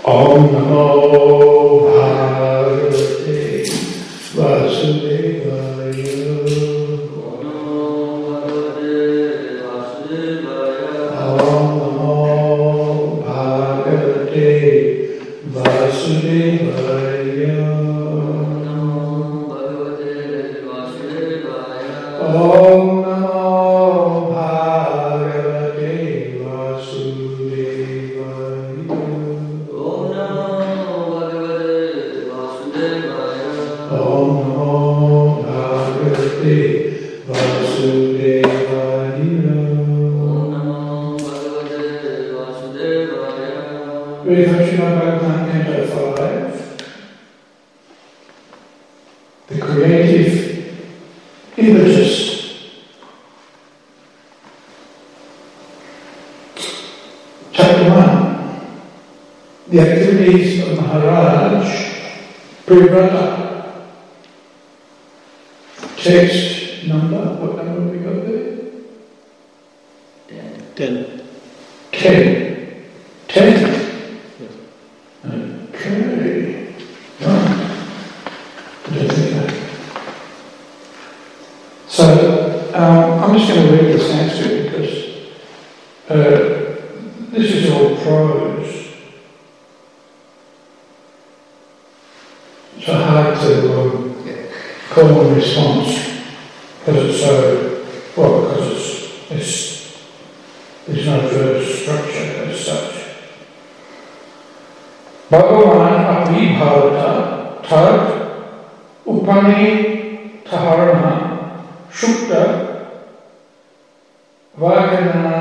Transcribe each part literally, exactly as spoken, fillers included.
Om Namo Bhagavate Vasudevaya. Om Namo Bhagavate Vasudevaya. Om Namo Bhagavate Vasudevaya. Om Namo Bhagavate Vasudevaya. Very much Srimad Bhagavatam Canto five. The creative impetus. Chapter one. The activities of Maharaj Priyavrata. Text number, what number have we got there? Ten. Ten. Ten? Yes. Okay. Right. I don't think that. So, um, I'm just going to read the Sanskrit because uh, this is all prose. It's hard to um, call and response because it's so, well, because it's, it's, there's no verse structure as such. Bhagavan api bhavata tad upani taharana shukta vagana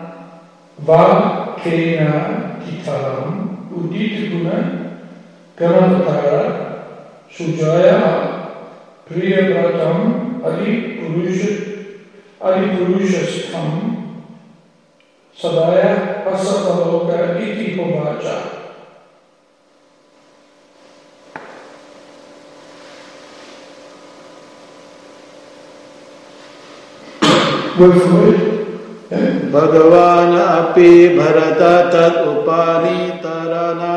vakena titaram udita guna ganavatara sujaya priyabratam adi purusha adi purushastham sadaya pasataloka iti hovacha. Word for word. Yeah. Bhagavan api bharata tat upani tarana.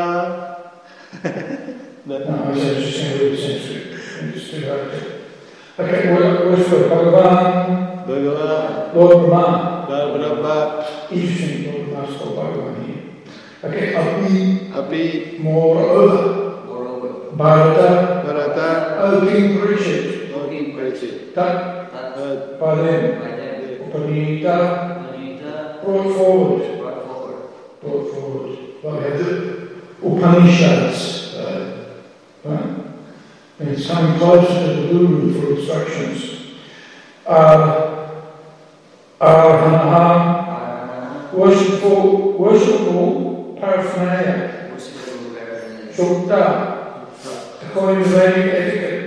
No, I was just going to read the Sanskrit. It's too hard to. Okay, word, word for word. Bhagavan. Bhagavan. Lord Brahma. Lord Brahma. Interesting, Lord Brahma is called Bhagavan here. Okay, api. Api. Moreover. Moreover. Bharata. Bharata. O King Parishit. O King Parishit. Tat. By them. Upanita. Brought forward. Brought forward. Well, we have the Upanishads. Uh, right? And it's coming closer to the Guru for instructions. Uh, Arhanaha. Worshipful, worshipful paraphernalia. Shukta. According to Vedic etiquette.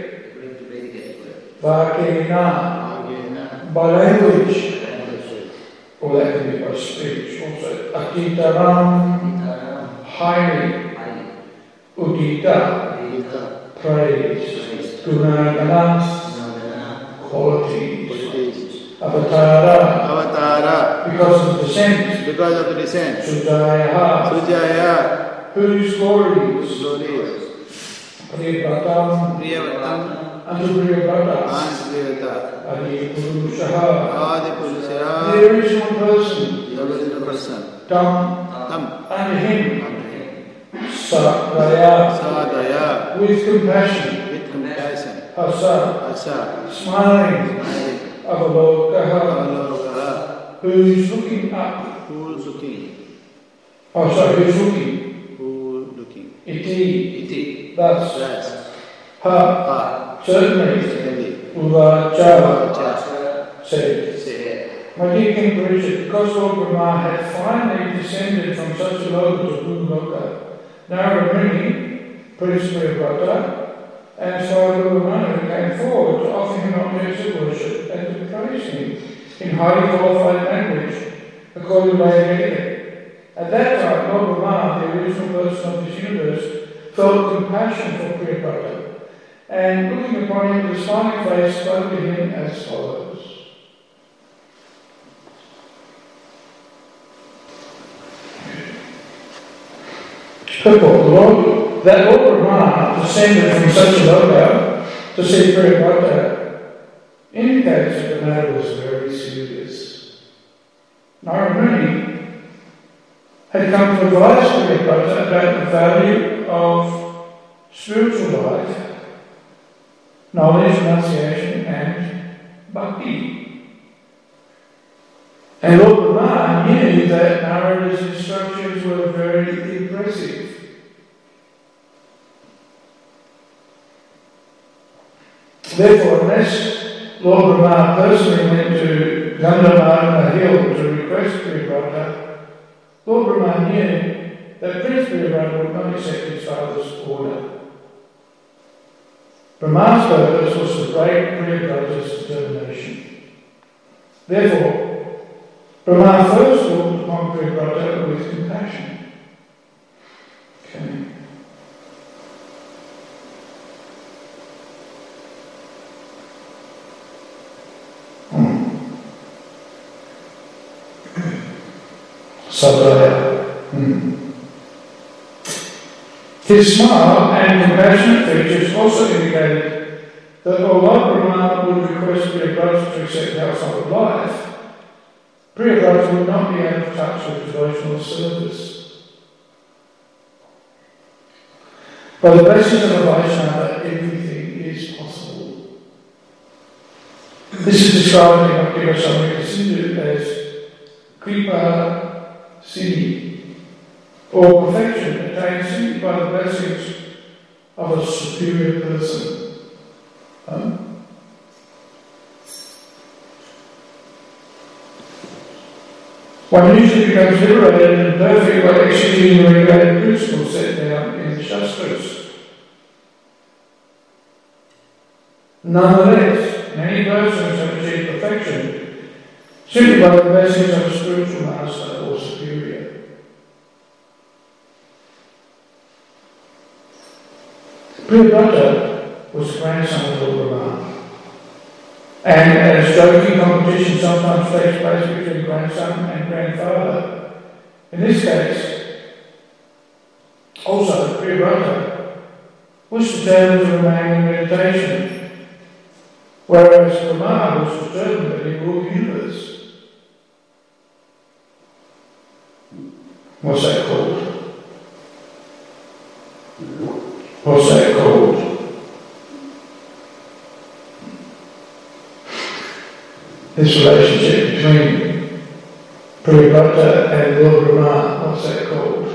Vakena. By language. Or that can be by speech also. Atitaram. Highly. Udita. Praise. Gunagana. Qualities. Avatara. Avatara. Because of descent. Because of the descent. Sujaya. Sujaya. Whose glories. Glories. Priyabratam. Priyabratam. Unto Priyabrata. Unto Priyabrata. Adi Purushaha. Adi Purushaha. The original person. The original person. Tam. Tam. And him. Unto him. Sadaya. Sadaya. With compassion. With compassion. Hasa. Asa. Smiling. Smiling. Avalokaha. Avalokaha. Who is looking up. Who is looking? Oh, sorry, who's looking? Who looking? Iti. Iti. Thus. Thus. Ha. Ha. Certainly. Certainly. Uvacha. Uvacha. Said. Said. My dear King Parishit, because Lord Brahma had finally descended from such a loka to Bhumloka, Narada-Muni, Prince Priyavrata, and Swami Ramana came forward to offer him objects of worship and to praise him in highly qualified language, according to Vedic etiquette. At that time, Lord Brahma, the original person of this universe, felt compassion for Priyavrata, and looking upon him with a smiling face, spoke to him as follows. Purport, the Lord, that Lord Brahma descended from such a logo to see Priyabhata indicates that the matter was very serious. Narada Muni had come to advise Priyabhata about the value of spiritual life, knowledge, renunciation, and bhakti. And Lord Brahma knew that Narada's instructions were very impressive. Therefore, unless Lord Brahma personally went to Gandhamadana hill to request Priyabhata, Lord Brahma knew that Prince Priyabhata would not accept his father's order. Brahma's purpose was to break Priyabhata's determination. Therefore, Brahma first looked upon Priyabhata with compassion. Okay. Sadhaya. Hmm. His smile and compassionate features also indicated that although Brahma would request Priyabhata to accept household life, Priyabhata would not be out of touch with devotional service. By the blessings of a Vaishnava, everything is possible. This is described in Bhakti Rasamrita Sindhu as Kripa Siddhi, or perfection attained simply by the blessings of a superior person. Um, One usually becomes liberated and perfect by executing the regulated principles set down in the Shastras. Nonetheless, many persons have achieved perfection simply by the blessings of a spiritual master or superior. Priyabhata was the grandson of Lord Brahma. And as joking competition sometimes takes place between grandson and grandfather, in this case, also Priyabhata was determined to remain in meditation, whereas Brahma was determined that he ruled the universe. What's that called? What's that called? This relationship between Priyabhata and Lord Brahma, what's that called?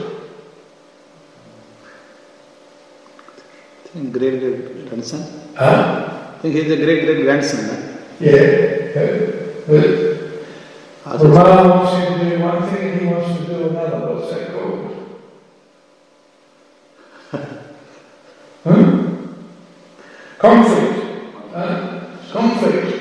I think great great grandson. Huh? I think he's a great great grandson. Huh? Yeah. yeah. But Brahma wants him to do one thing and he wants to do another. What's that called? hmm? Conflict. Huh? Conflict.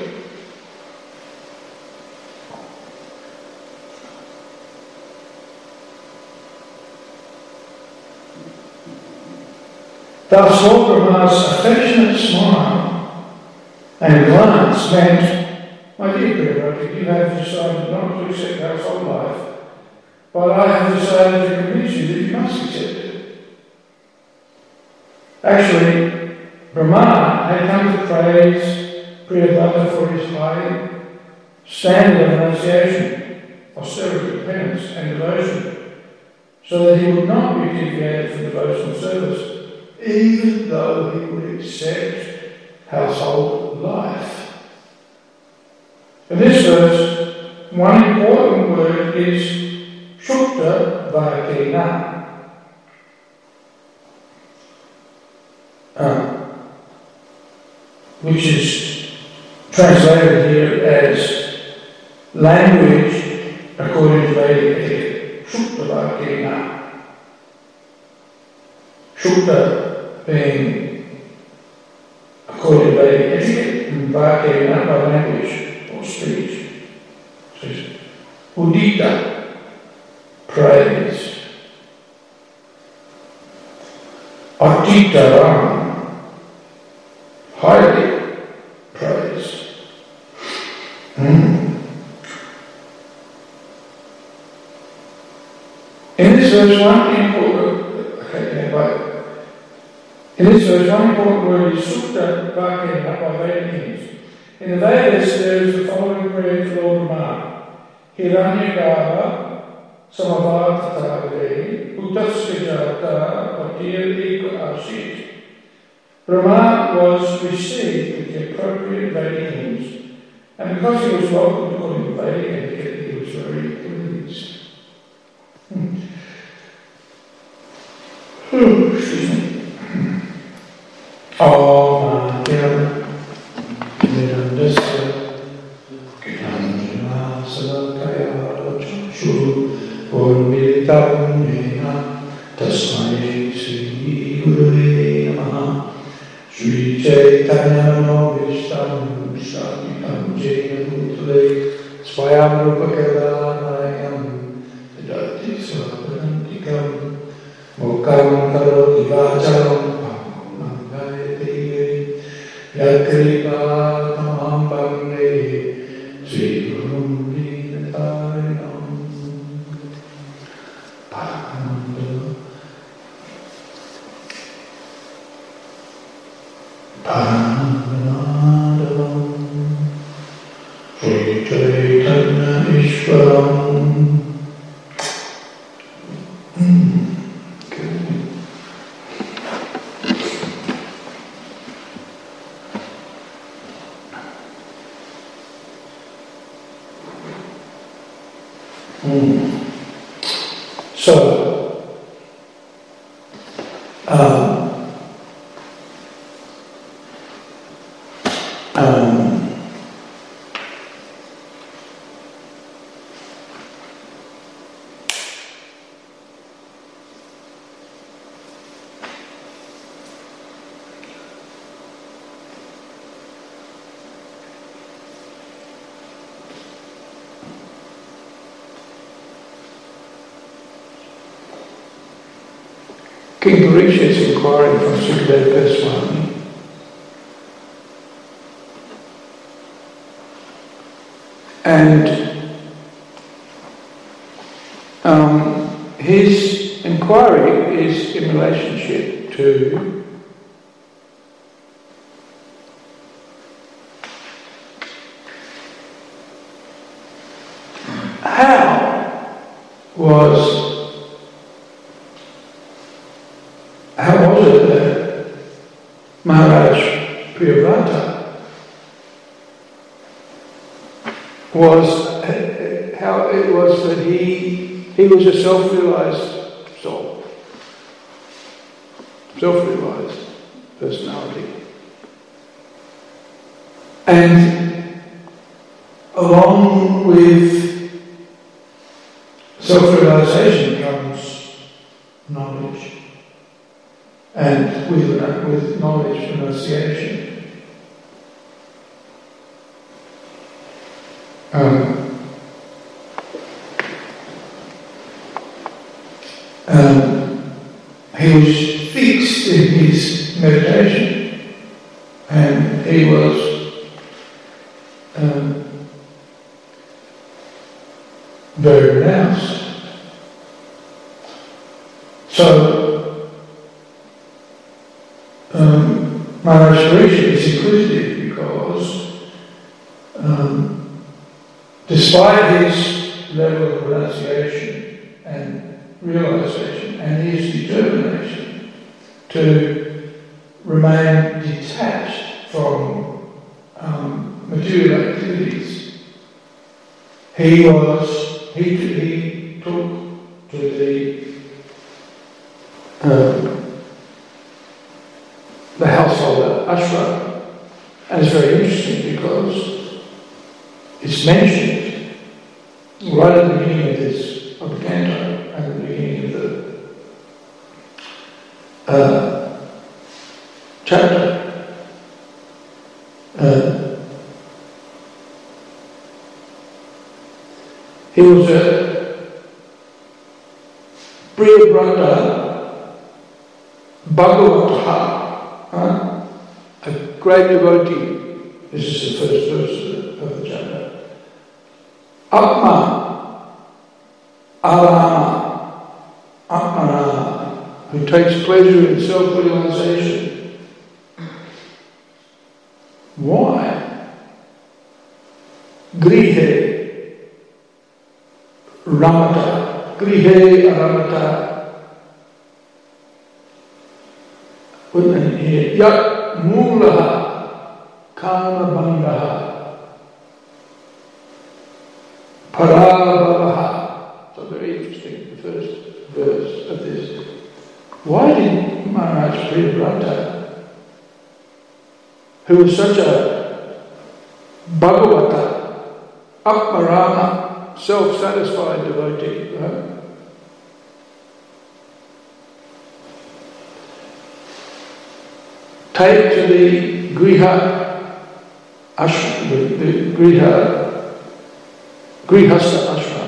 Thus, Lord Brahma's affectionate smile and glance meant, my dear Priyabhata, you have decided not to accept household life, but I have decided to convince you that you must accept it. Actually, Brahma had come to praise Priyabhata for his high standard of renunciation, austerity, penance, and devotion, so that he would not be deviated from devotional service, even though he would accept household life. In this verse, one important word is Shukta Vakena, uh, which is translated here as language according to Vedic etiquette. Shukta Vakena. Shukta being according to Vedic etiquette, and Vakena by language or speech. So it's Udita, praise. Atitaram, highly praised. Mm. In this verse, one important, In this verse, one important word is Sukta Vakya, up by Vedic hymns. In the Vedas, there is the following prayer to Lord Brahma: Hiranyagarbha Samavartatavade Uttaskajata Patir Eka Ashit. Brahma was received with the appropriate Vedic hymns, and because he was welcomed according to Vedic etiquette, he was very pleased. Hmm. Oh, excuse me. Om Namo Nirandasya Gnanjana Salakaya Chakshu Urmilitam Yena Tasmai Sri Gurave Namaha Sri Chaitanya Manobishtam Shaktam Jena Bhutale Swayam Rupakedanayam Vidati Swadantikam Mokam Karoti Vacharam Yakripa Tamam Bande Sri Gurum Dinatarinam Paramanda Paramanadavam Sri Chaitanya Ishwaram. So, um, um, King Parikshit is inquiring from Sukadeva Goswami. And um, his inquiry is in relationship to how was How was it that Maharaj Priyavrata was, how it was that he, he was a self-realized soul, self-realized personality. And along with self-realization comes knowledge. And with, with knowledge renunciation. Um, um, he was fixed in his meditation, and he was um, very renounced. So Um, Maharaj Parikshit is inquisitive because um, despite his level of renunciation and realization and his determination to remain detached from um, material activities, he was, he, he took to the um, the householder ashram. And it's very interesting because it's mentioned right at the beginning of this, of the canto, and at the beginning of the uh, chapter. Uh, he was a Priyavrata Bhagavata, Huh? a great devotee. This is the first verse of the chapter. Atma, Arama, Atmana, who takes pleasure in self-realization. Why? Grihe ramata. Grihe ramata. Put in here. Yat mulaha kama bandaha. Parabhavaha. So very interesting, the first verse of this. Why did Maharaj Priyavrata, who was such a Bhagavata, Atmarama, self-satisfied devotee, right? Take to the Griha ashram, the, the Griha, Grihastha ashram.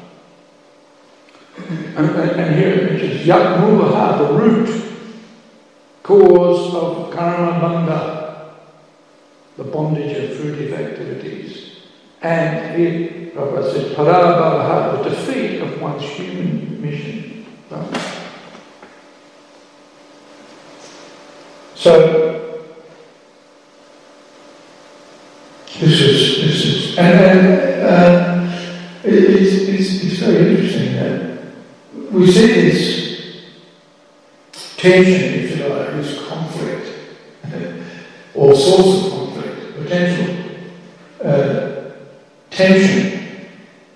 And, and, and here it mentions Yat Mulaha, the root cause of karma banda, the bondage of fruitive activities. And here Prabhupada says Parabhavaha, the defeat of one's human mission. Right? So this is this is and, and uh, it, it's, it's it's very interesting that we see this tension, if you like, this conflict, or source of conflict, potential uh, tension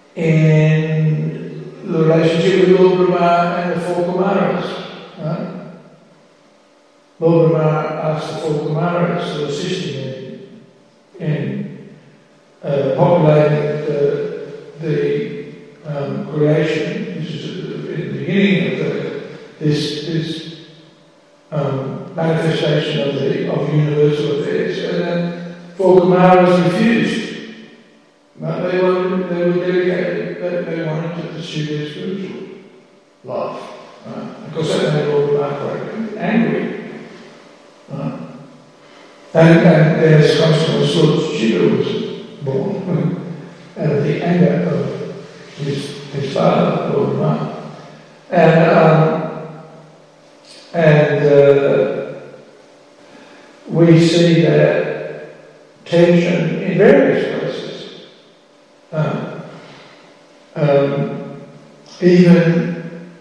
in the relationship with Lord Brahma and the four Kumaras. Right? Lord Brahma asked the four Kumaras to assist him in, in uh, populating the, the um, creation. This is in the beginning of the, this, this um, manifestation of the of universal affairs, and then four Kumaras refused. But they were they were dedicated. They, they wanted to pursue their spiritual life. Right? Because that made Lord Brahma quite angry. Right? And, and there's consequence, Lord Shiva was born out of the anger of his his father, Lord Brahma. And um, and uh, we see that tension in various places. Um, um, even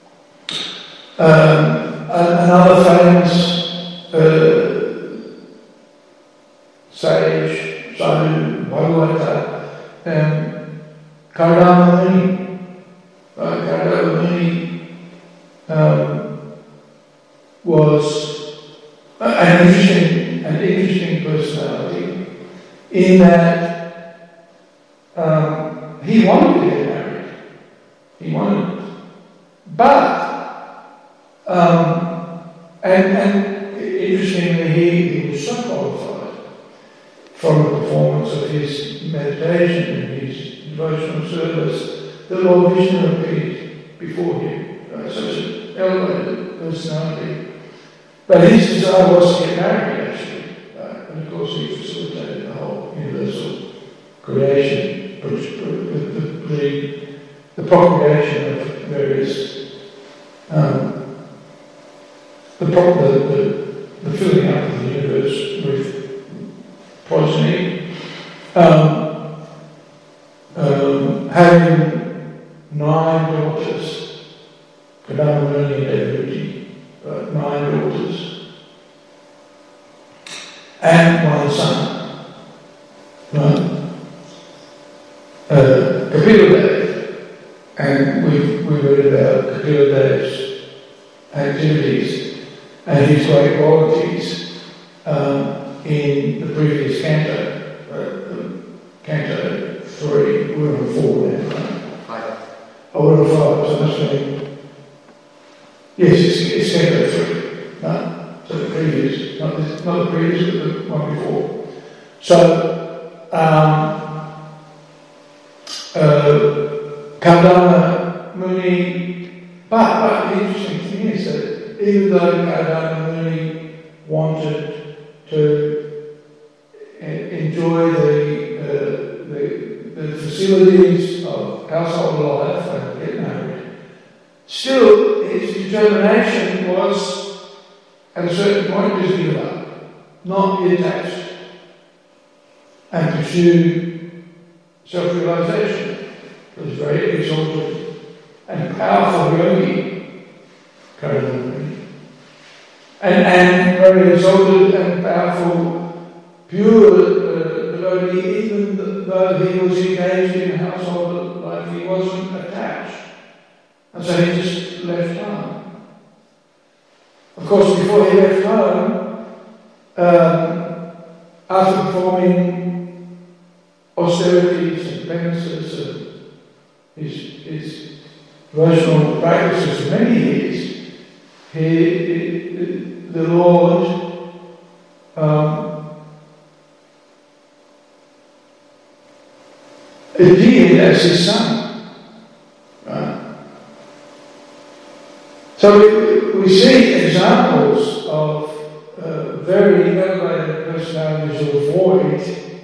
um, another famous uh, sage, Sadhu Bhagavata, um, Kardama Muni, uh, Kardama Muni Um, was an interesting, an interesting personality in that um, he wanted to get married. He wanted it. But, um, and, and interestingly, he, he was so qualified from the performance of his meditation and his devotional service that Lord Vishnu appeared before him. Uh, such an elevated personality. But his desire was to get married, actually. Uh, and of course, he facilitated the whole universal creation, the, the, the, the propagation of various, um, the, the, the, the filling up of the universe with progeny. Um, um, having nine daughters. Kardama Muni and Devahuti, uh, nine daughters, and one son. Right? Uh, Kapila Dev, and we we read about Kapila Dev's activities and his great qualities um, in the previous canto, uh, canto three. We're on four now, right? Five. Oh, we're on five. So that's going. Yes, it's, it's canto three. No? So the previous, not, this, not the previous, but the one before. So, um, uh, Kardama Muni, but, but the interesting thing is that even though Kardama Muni wanted to enjoy the, uh, the, the facilities of household life and get married, still his determination was, at a certain point, just give up, not be attached, and pursue self-realization. It was very exalted and powerful yogi, Karanamani. And, and very exalted and powerful, pure uh, devotee, even though he was engaged in household life, he wasn't attached. And so he just left home. Of course, before he left home, um, after performing austerities and penances and his, his devotional practices for many years, he, the Lord um, appeared as his son. Right? So we, we see examples of uh, very elevated personalities who avoid,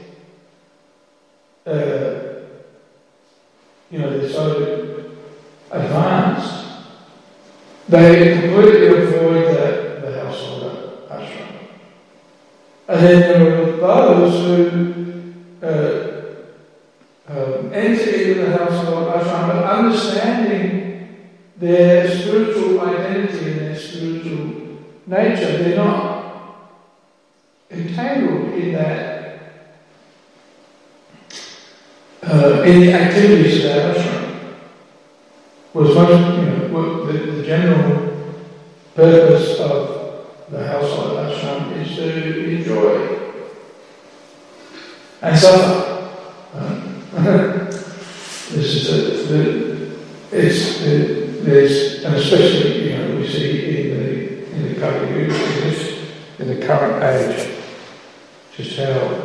uh, you know, they're so advanced, they completely avoid the, the household ashram. And then there are those who uh, um, enter into the household ashram, but understanding their spiritual identity and their spiritual nature, they're not entangled in that, uh, in the activities of that ashram. Was most, you know, what the, the general purpose of the household ashram is to enjoy and suffer. Uh, this is a, the, it's the, there's, and especially, you know, we see in the in the Kali Yuga, in this, in the current age, just how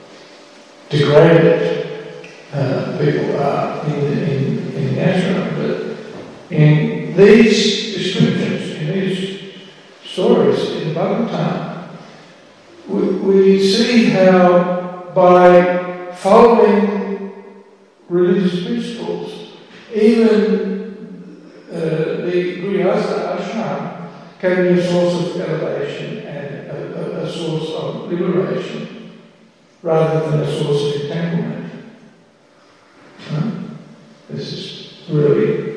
degraded uh, people are in in, in the ashram. But in these descriptions, in these stories in the Bhagavatam, we, we see how by following religious principles, even uh, the Grihastha ashram can be a source of elevation and a, a, a source of liberation rather than a source of entanglement. Huh? This is really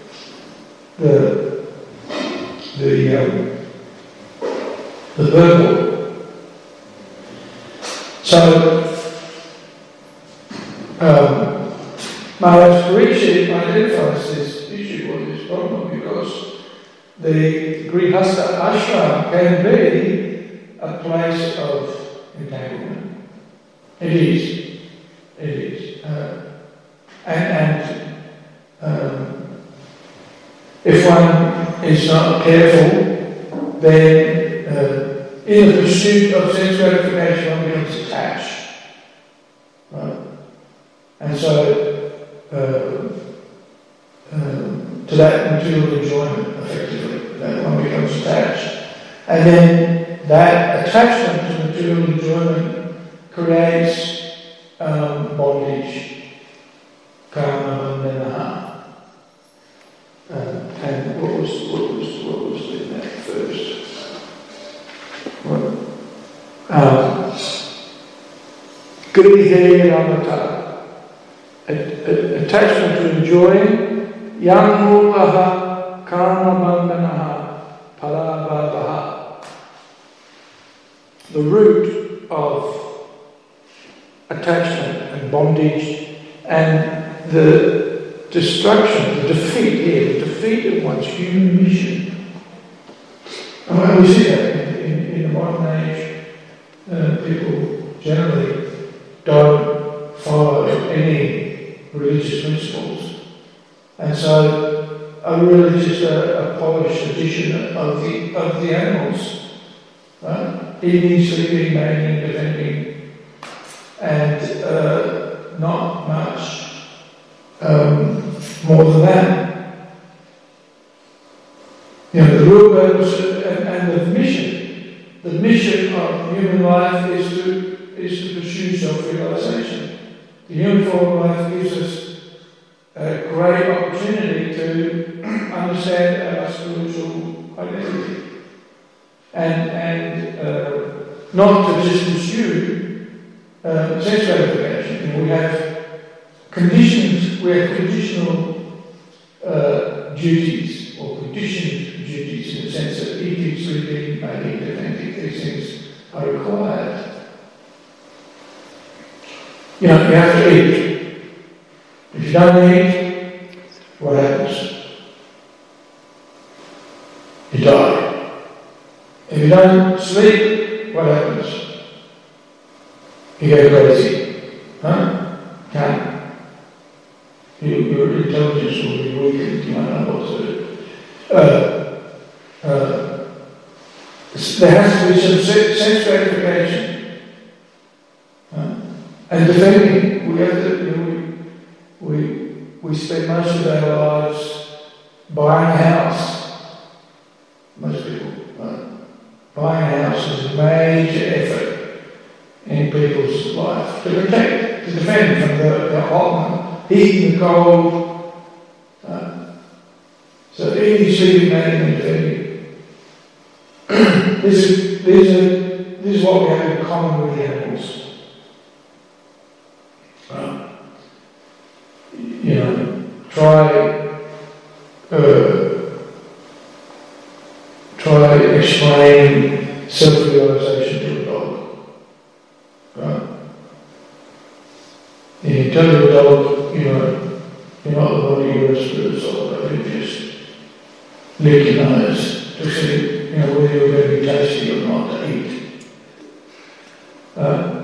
the the um, the purple. So um, Maharaj Parikshit identifies this issue or this problem because the Grihastha ashram can be a place of entanglement. It is. It is. Uh, and and um, if one is not careful, then uh, in the pursuit of sense gratification one becomes attached. Right? And so, uh, uh, to that material enjoyment, effectively, that one becomes attached. And then that attachment to material enjoyment creates um, bondage, karma, bandhana. Uh, and what was what was what was in that first? What? Um, Grihe ramata, attachment to enjoying, yamulaha karma bandhanaha palabhavaha. The root of attachment and bondage and the destruction, the defeat here, the defeat of one's human mission. And we see that in, in, in the modern age, uh, people generally don't follow any religious principles. And so are really just a, a polished edition of the of the animals. Right? Eating, sleeping, mating, defending, and uh, not much Um, more than that. You know, the real purpose and, and the mission, the mission of human life is to is to pursue self-realization. The human form of life gives us uh, a great opportunity to understand our spiritual identity. And, and uh, not to just pursue uh, sense gratification. You know, we have conditions, we have conditional uh, duties, or conditioned duties in the sense that eating, sleeping, mating, defending, these things are required. You know, you have to eat. If you don't eat, what happens? You die. If you don't sleep, what happens? You go crazy. Huh? Can't. You, your intelligence will be weakened, you might not know what to do. Uh, uh, there has to be some sense gratification. Huh? And defending, we have to, you know, we, we, we spend most of our lives buying a house. Most people. Right? Buying a house is a major effort in people's life to protect, to defend from the, the hot, heat and the cold. Uh, so eating, sleeping, mating and defending. this, is, these are, this is what we have in common with the animals. Uh, you know, try uh, try explain self-realization to a dog. Right? And you tell your dog, you know, you're not the body, you're a spirit soul, but you just lick your nose to see, you know, whether you're going to be tasty or not to eat. Uh,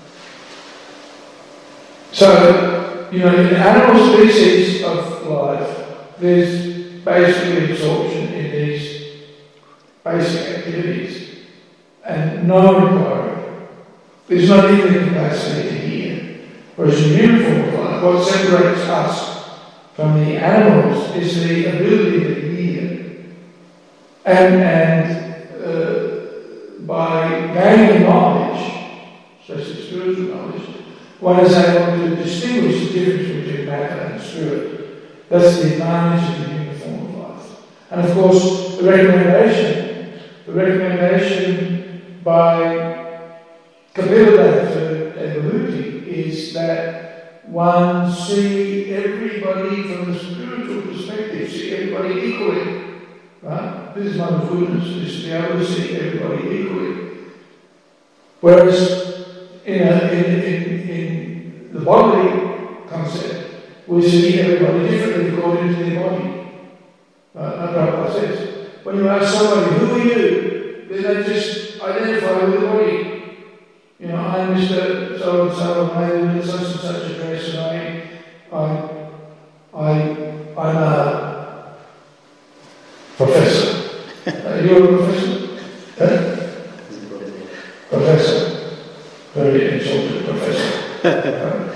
so, you know, in animal species of life, there's basically absorption in these basic activities and no inquiry. There's not even the capacity to hear. Whereas in human form of life, what separates us from the animals is the ability to hear. And, and uh, by gaining knowledge, especially spiritual knowledge, one is able to distinguish the difference between matter and spirit. That's the advantage of the human form of life. And of course, the recommendation, the recommendation by Kapila and Vimutti is that one see everybody from the spiritual perspective, see everybody equally. Right? This is one of goodness, is to be able to see everybody equally. Whereas in, a, in, in, in the bodily concept, we see everybody differently according to their body. Right? Prabhupada says, when you ask somebody, who are you? Then they just identify with the body. You know, I'm Mister So and so, and I live in such and such a dress, and I, I, I, I'm a professor. uh, you're a professor? Huh? Professor. Very insulted professor. um,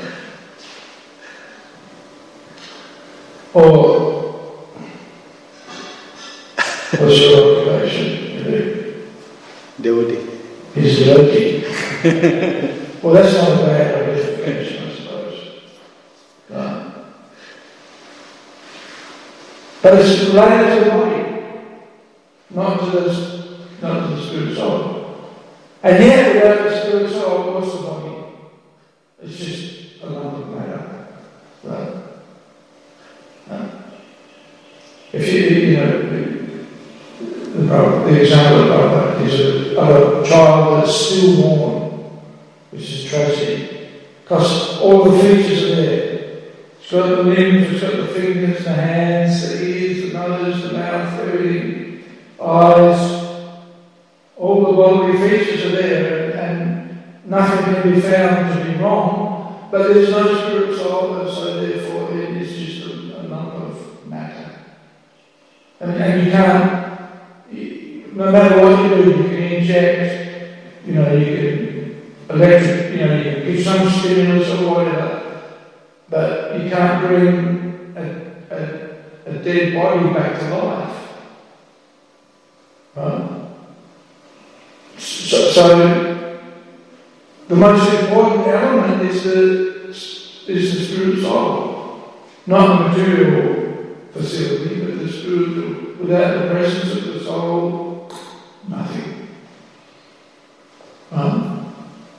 or, what's your occupation? Devotee. He's a devotee. Well, that's not a bad identification, I suppose. Right. But it's related to the body, not to the, not to the spirit soul. And yet, without the spirit soul, what's the body? It's just a lump of matter. Right? Right. If you, you know, the, the, the example of that is a, of a child that's still born, which is tragic, because all the features are there. It's got the limbs, it's got the fingers, the hands, the ears, the nose, the mouth, everything, eyes, all the bodily features are there, and nothing can be found to be wrong, but there's no spirit soul, and so therefore it is just a, a lump of matter. And, and you can't, you, no matter what you do, you can inject, you know, you can electric, you know, you can give some stimulus or whatever, but you can't bring a, a, a dead body back to life. Right? So, so the most important element is the is the spirit soul. not the material facility, but the spiritual. Without the presence of the soul, nothing. Um,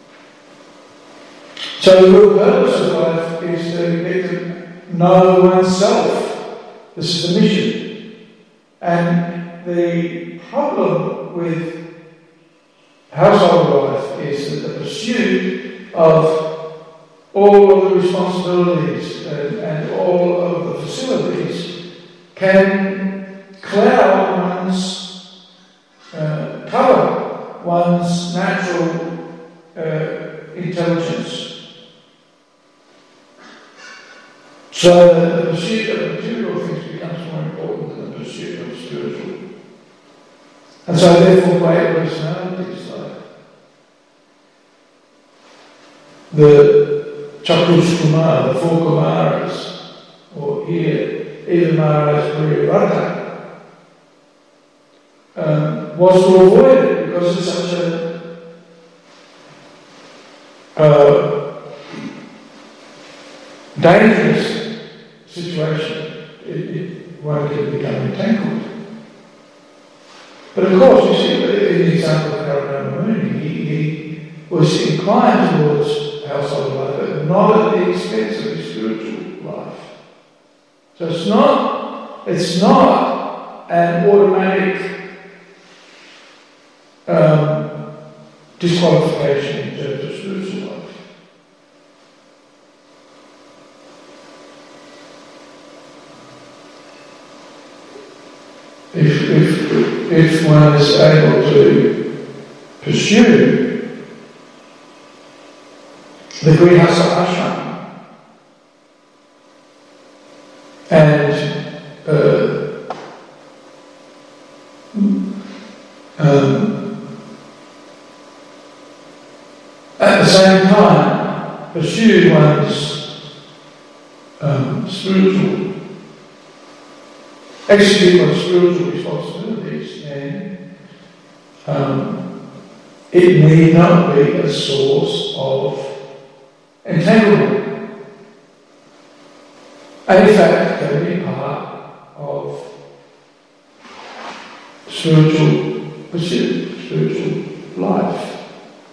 so the real purpose of life is to get to know oneself. This is the mission. And the problem with household life is that the pursuit of all of the responsibilities and, and all of the facilities can cloud one's, uh, colour one's natural uh, intelligence. So that the pursuit of material things becomes more important than the pursuit of spiritual. And so therefore great personalities like the Chakrus Kumar, the four Kumaras, or here even Maharaj Priyavrata, um, was to avoid it because it's such a uh, dangerous situation. It, it one can become entangled. But of course, you see, in the example of Karanama Muni, he, he was inclined towards household life, but not at the expense of his spiritual life. So it's not, it's not an automatic um, disqualification in terms of spiritual life. If, if, if one is able to pursue the Grihastha ashram and uh, um, at the same time pursue one's um, spiritual execute on spiritual responsibilities, then um, it need not be a source of entanglement. And in fact, it can be part of spiritual pursuit, spiritual life.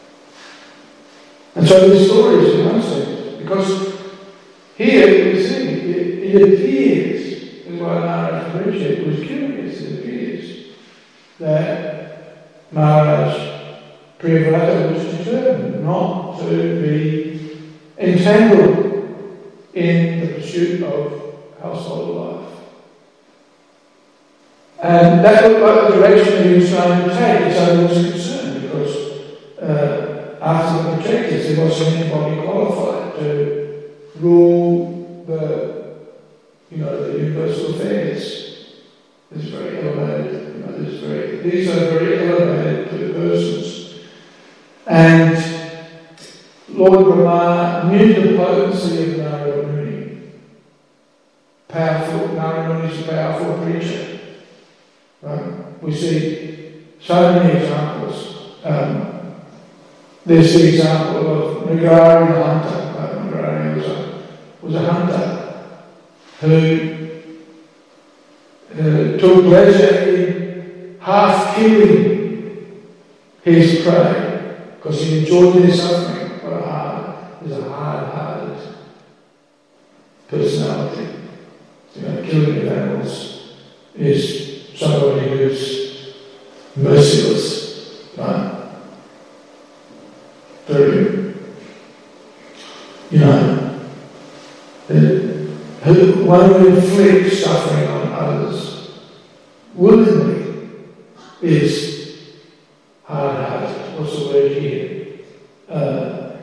And so the story is in one sense, because here you see, it, it appears. Why Maharaj Parikshit was curious, it appears, that Maharaj Priyavrata was determined not to be entangled in the pursuit of household life. And that looked like the direction he was trying to take, so he was concerned, because uh, after the Patriarchs there wasn't anybody qualified to rule the You know, the universal affairs is very elevated. You know, very, these are very elevated persons. And Lord Brahma knew the potency of Narada Muni. Powerful, Narada Muni is a powerful preacher. Right? We see so many examples. Um, there's the example of Nagari the hunter. Right? Nagari was a, was a hunter who uh, took pleasure in half killing his prey because he enjoyed their suffering. What a hard, he's a hard-hearted personality. You know, killing of animals is somebody who's merciless, right? Very, you know, uh, who, one who inflicts suffering on others willingly is hard-hearted. What's the word here? Uh,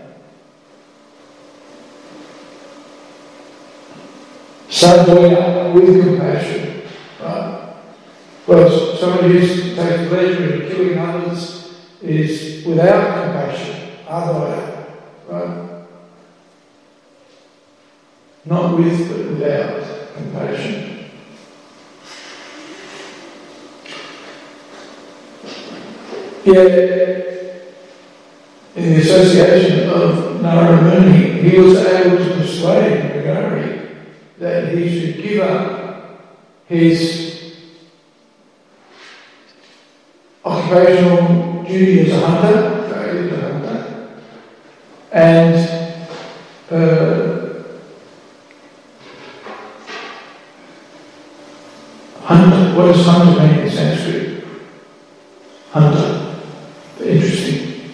Sadhoya, with compassion. Right? Well, somebody who takes pleasure in killing others is without compassion. Adhoya. Right? Not with, but without compassion. Yet, in the association of Narada Muni, he was able to persuade Nagari that he should give up his occupational duty as a hunter, so he was a hunter, and uh, hunter. What does hunter mean in Sanskrit? Hunter. Interesting.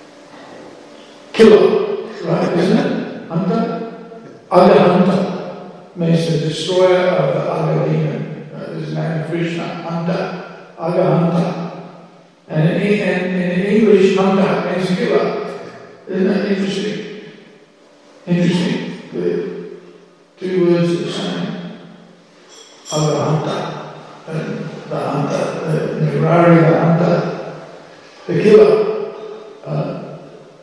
Killer, right, isn't it? Hunter? Aga hunter means the destroyer of the Aga demon. Uh, this is the name of Krishna. Hunter. Aga hunter. And in, in, in English, hunter means killer. Isn't that interesting? Interesting. The two words are the same. Aga hunter. And the hunter. The Nirari, the hunter. The killer. Uh,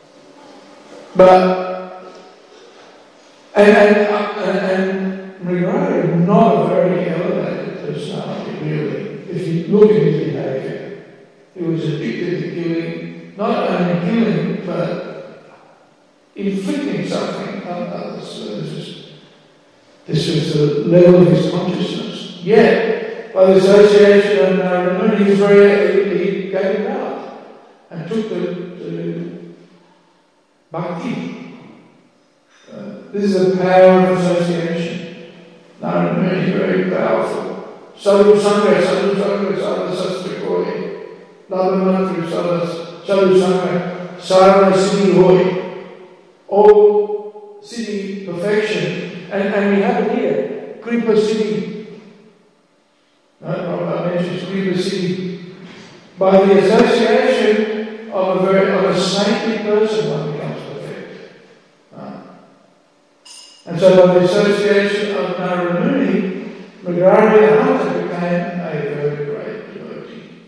but and and and, and Mrigarari, not a very elevated personality, really. If you look at his behaviour, he was addicted to killing, not only killing, but inflicting something on others. So this is this was the level of his consciousness. Yet, by the association of Narayana, he was very he gave it up and took the, the bhakti. Uh, this is the power of association. Narayana is very powerful. Sadhu Sangha, Sadhu Sangha, Sadhu Sastra Koi, Labhamatri, Sadhu Sadhu Sangha, Sarana Siddhi Hoi, all Siddhi perfection. And, and we have it here, Kripa Siddhi. No, Prabhupada mentions Kripa Siddhi. By the association of a very of a saintly person, one becomes perfect. Uh, and so by the association of Narayana, Mrigarari Hunter became a very great devotee.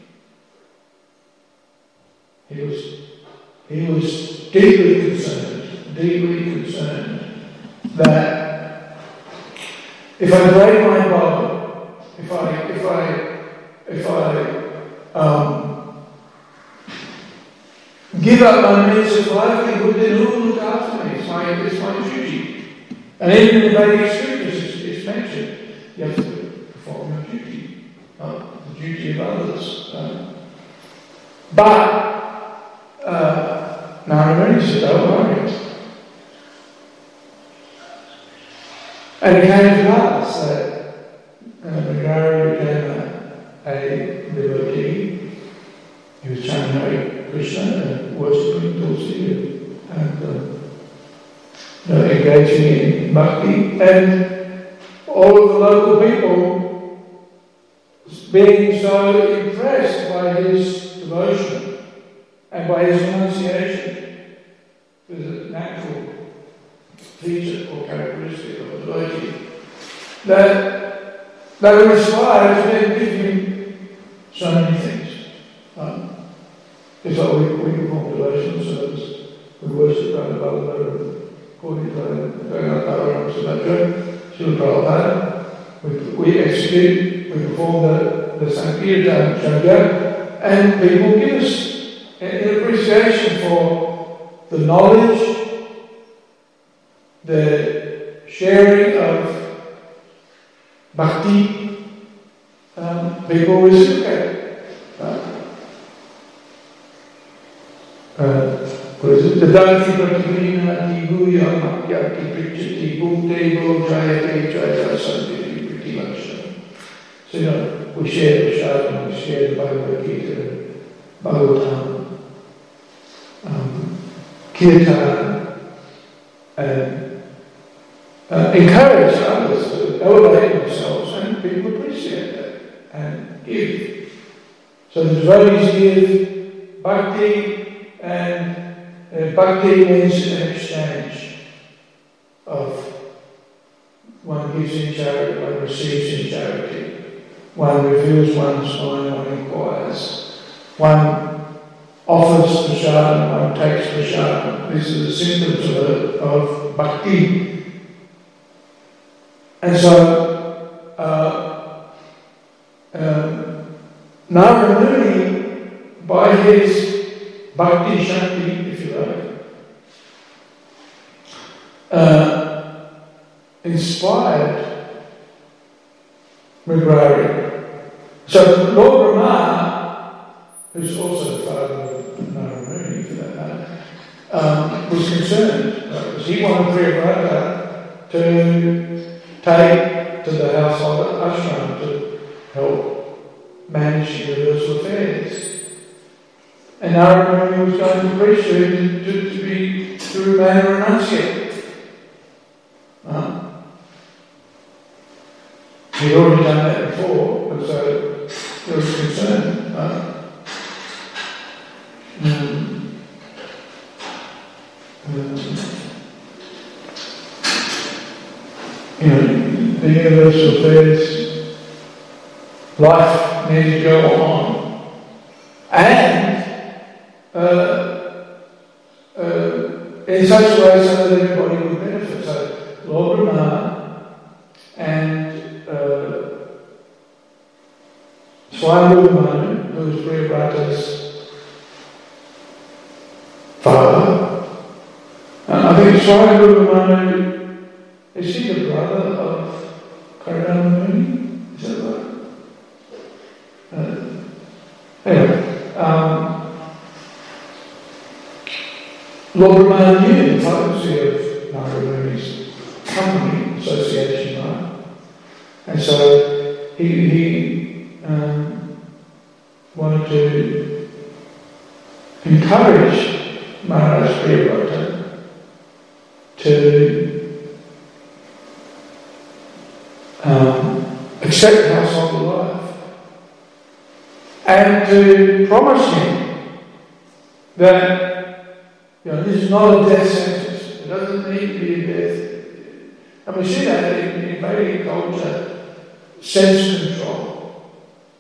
He was he was deeply concerned, deeply concerned that if I break my body, if I if I if I um, give up my means of livelihood, then who will look after me? It's my it's my duty. And even in the Vedic scriptures it's, it's mentioned. You have to perform your duty, not the duty of others. Uh, but uh, Narayana said, don't worry. And it came to pass that Mrigarari became a, a devotee. He was chanting Hare Krishna and worshipping Tulsi and uh, you know, engaging in bhakti, and all of the local people being so impressed by his devotion and by his renunciation. There's a natural feature or characteristic of a devotee that they were inspired to then give him so many things. Um, it's like we, we perform devotional service, we worship Radha Ballabha, according to Bhagavad Srila Prabhupada, we, we execute, we perform the, the Sankirtan Janga, and people give us an appreciation for the knowledge, the sharing of bhakti. Um, people reciprocate. Uh, uh, what is it? The Dhanti Pratigrina Guya Makyati Prichati Bhukte Bo Jayate Jaya Sandhiti Priti Lakshana. So, you know, we share the Shadam, we share the Bhagavad Gita, Bhagavatam, um, Kirtan, and uh, encourage others to elevate themselves, and people appreciate that and give. So the devotees give bhakti, and uh, bhakti means an exchange of one gives in charity, one receives in charity, one reveals one's mind, one inquires, one offers prashadam, one takes prashadam. These are the symptoms of, of bhakti. And so, uh, uh, Narayana, by his bhakti shakti, if you like, uh, inspired Mrigarari. So Lord Brahma, who's also the father of Narada Muni for that matter, um, was concerned right, because he wanted Priyavrata to take to the household ashram to help manage universal affairs. And Narada Muni was going to preach to him to, to be to remain a renunciate. Uh, he'd already done that before, and so there was concern. Uh, um, um, you know, the universal affairs, life needs to go on, and uh, uh, in such a way so that everybody would benefit. So Lord Brahma and uh, Swayambhuva Manu, who was Priyavrata's father, and I think Swayambhuva Manu, is he the brother of Karanama Muni? Is that right? Uh, anyway, um, Lord Brahma knew the potency of Narada Muni's company, association, right? And so he, he um, wanted to encourage Maharaj Priyavrata to um, accept household life and to promise him that, you know, this is not a death sentence. It doesn't need to be a death. And we see that in, in Vedic culture, sense control,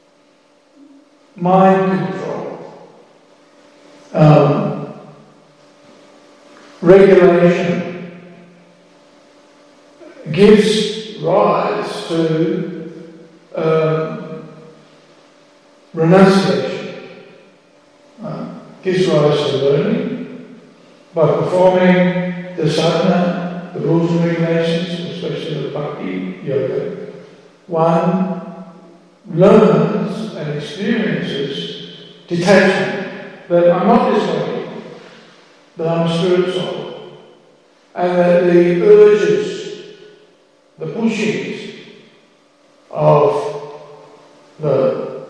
mind control, um, regulation gives rise to um, renunciation, uh, gives rise to learning. By performing the sadhana, the rules and regulations, especially the bhakti yoga, one learns and experiences detachment, that I'm not this body, that I'm a spirit soul, and that the urges, the pushings of the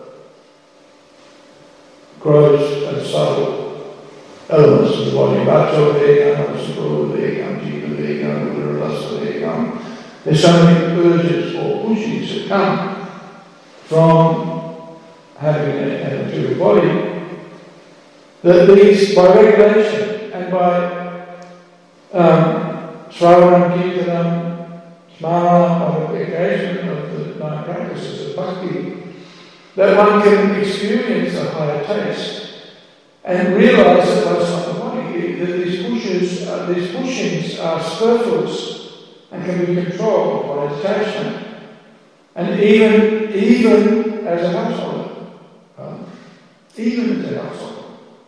gross and subtle elements of the body, Vacho Vegam, Sukho Vegam, Jiva Vegam, Rasa Vegam. There's so many urges or pushings that come from having an material body that these, by regulation and by um, Sravanam, Kirtanam, Smara, by the engagement of the nine practices of bhakti, that one can experience a higher taste and realise that that's not the body, that these pushes, uh, these pushings are superfluous and can be controlled by detachment. And even, even as a householder, uh, even as a householder,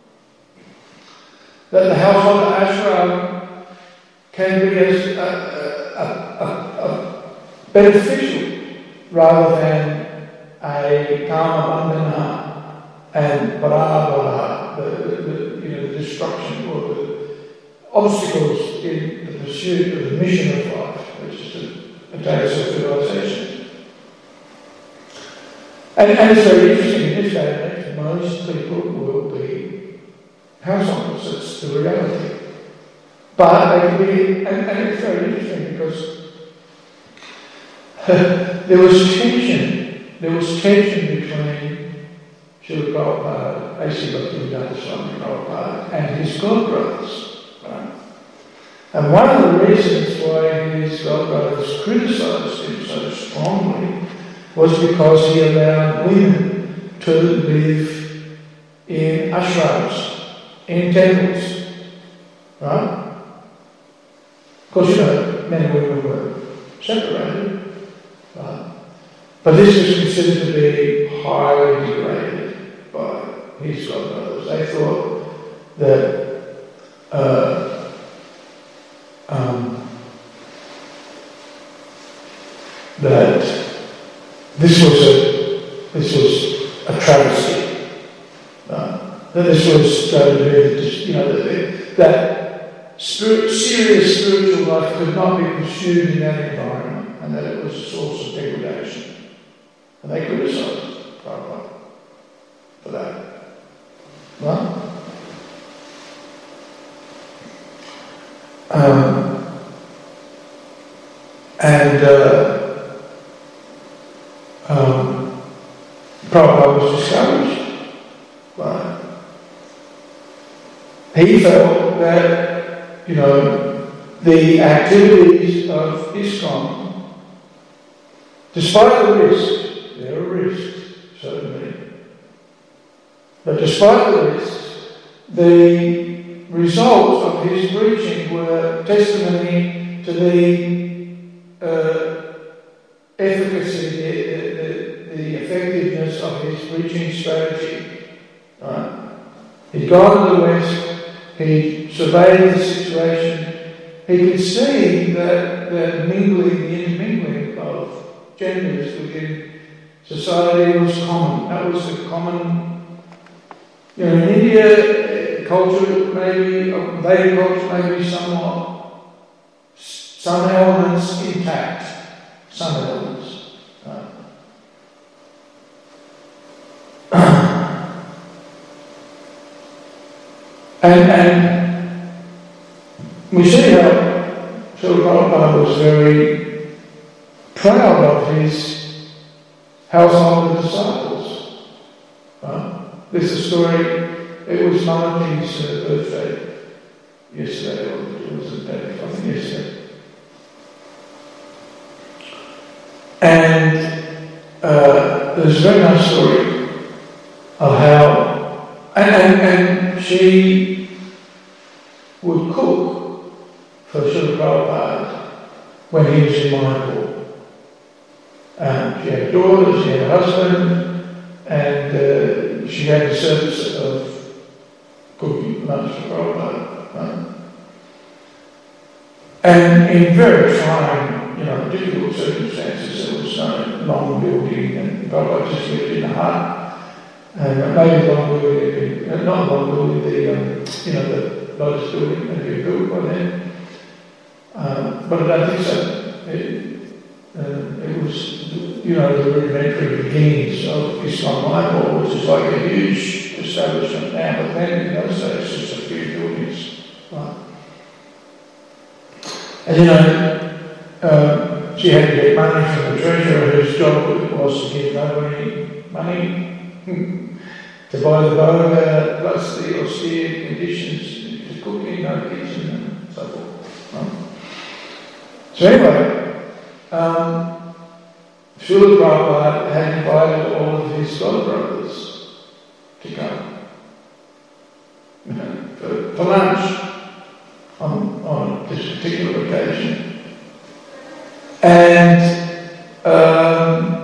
that the householder ashram can be as a, a, a, a beneficial rather than a karma bandhana and parabala, the, the, the, you know, the destruction or the obstacles in the pursuit of the mission of life, which is to attain self-realization. And, and it's very interesting in this day and age, most people will be householders, that's the reality. But they can be, and, and it's very interesting because uh, there was tension, there was tension between Srila Prabhupada, A C Bhaktivedanta Swami Prabhupada, and his god brothers. Right? And one of the reasons why his god brothers criticised him so strongly was because he allowed women to live in ashrams, in temples. Right? Of course, you know, men and women were separated. Right? But this was considered to be highly degraded by his god brothers. They thought that uh, um, that this was a this was a travesty. Uh, that this was going to be, you know, that, that spirit, serious spiritual life could not be pursued in that environment, and that it was a source of degradation. And they criticised Prabhupada for that. Right? Um, and uh, um, Prabhupada was discouraged. Right? He felt that, you know, the activities of ISKCON, despite the risk, there are risks, certainly, but despite the risks, the results of his preaching were testimony to the uh, efficacy, the, the, the effectiveness of his preaching strategy. Right? He'd gone to the West, he surveyed the situation, he could see that the mingling, the intermingling of genders within society was common. That was the common, you know, in India, culture maybe, Vedic culture may be somewhat, some elements intact, some elements. Right? And, and we see how Srila Prabhupada was very proud of his household of disciples. Right? This is a story, it was Malati's uh, birthday yesterday, or it was a day, I think yesterday. And uh, there's a very nice story of how, and, and, and she would cook for Srila Prabhupada when he was in Mayapur. Um, she had daughters, she had a husband, and uh, she had the service of cooking lunch for Prabhupada. Right? And in very trying, you know, difficult circumstances, there was no long building, and Prabhupada just lived in a hut. And maybe long building, not long building, the, um, you know, the Lotus building that you built by then. Um, but I don't think so. It, uh, it was, you know, the rudimentary beginnings of ISKCON Mayapur, which is like a huge establishment now, but then in those days just a few buildings. Right? And you know, uh, she had to get money from the treasurer, whose job it was to give nobody money to buy the boga, plus the austere conditions, to cooking, no kitchen, and so forth. Right? So anyway, um, Srila Prabhupada had invited all of his god brothers to come, you know, for, for lunch on, on this particular occasion. And um,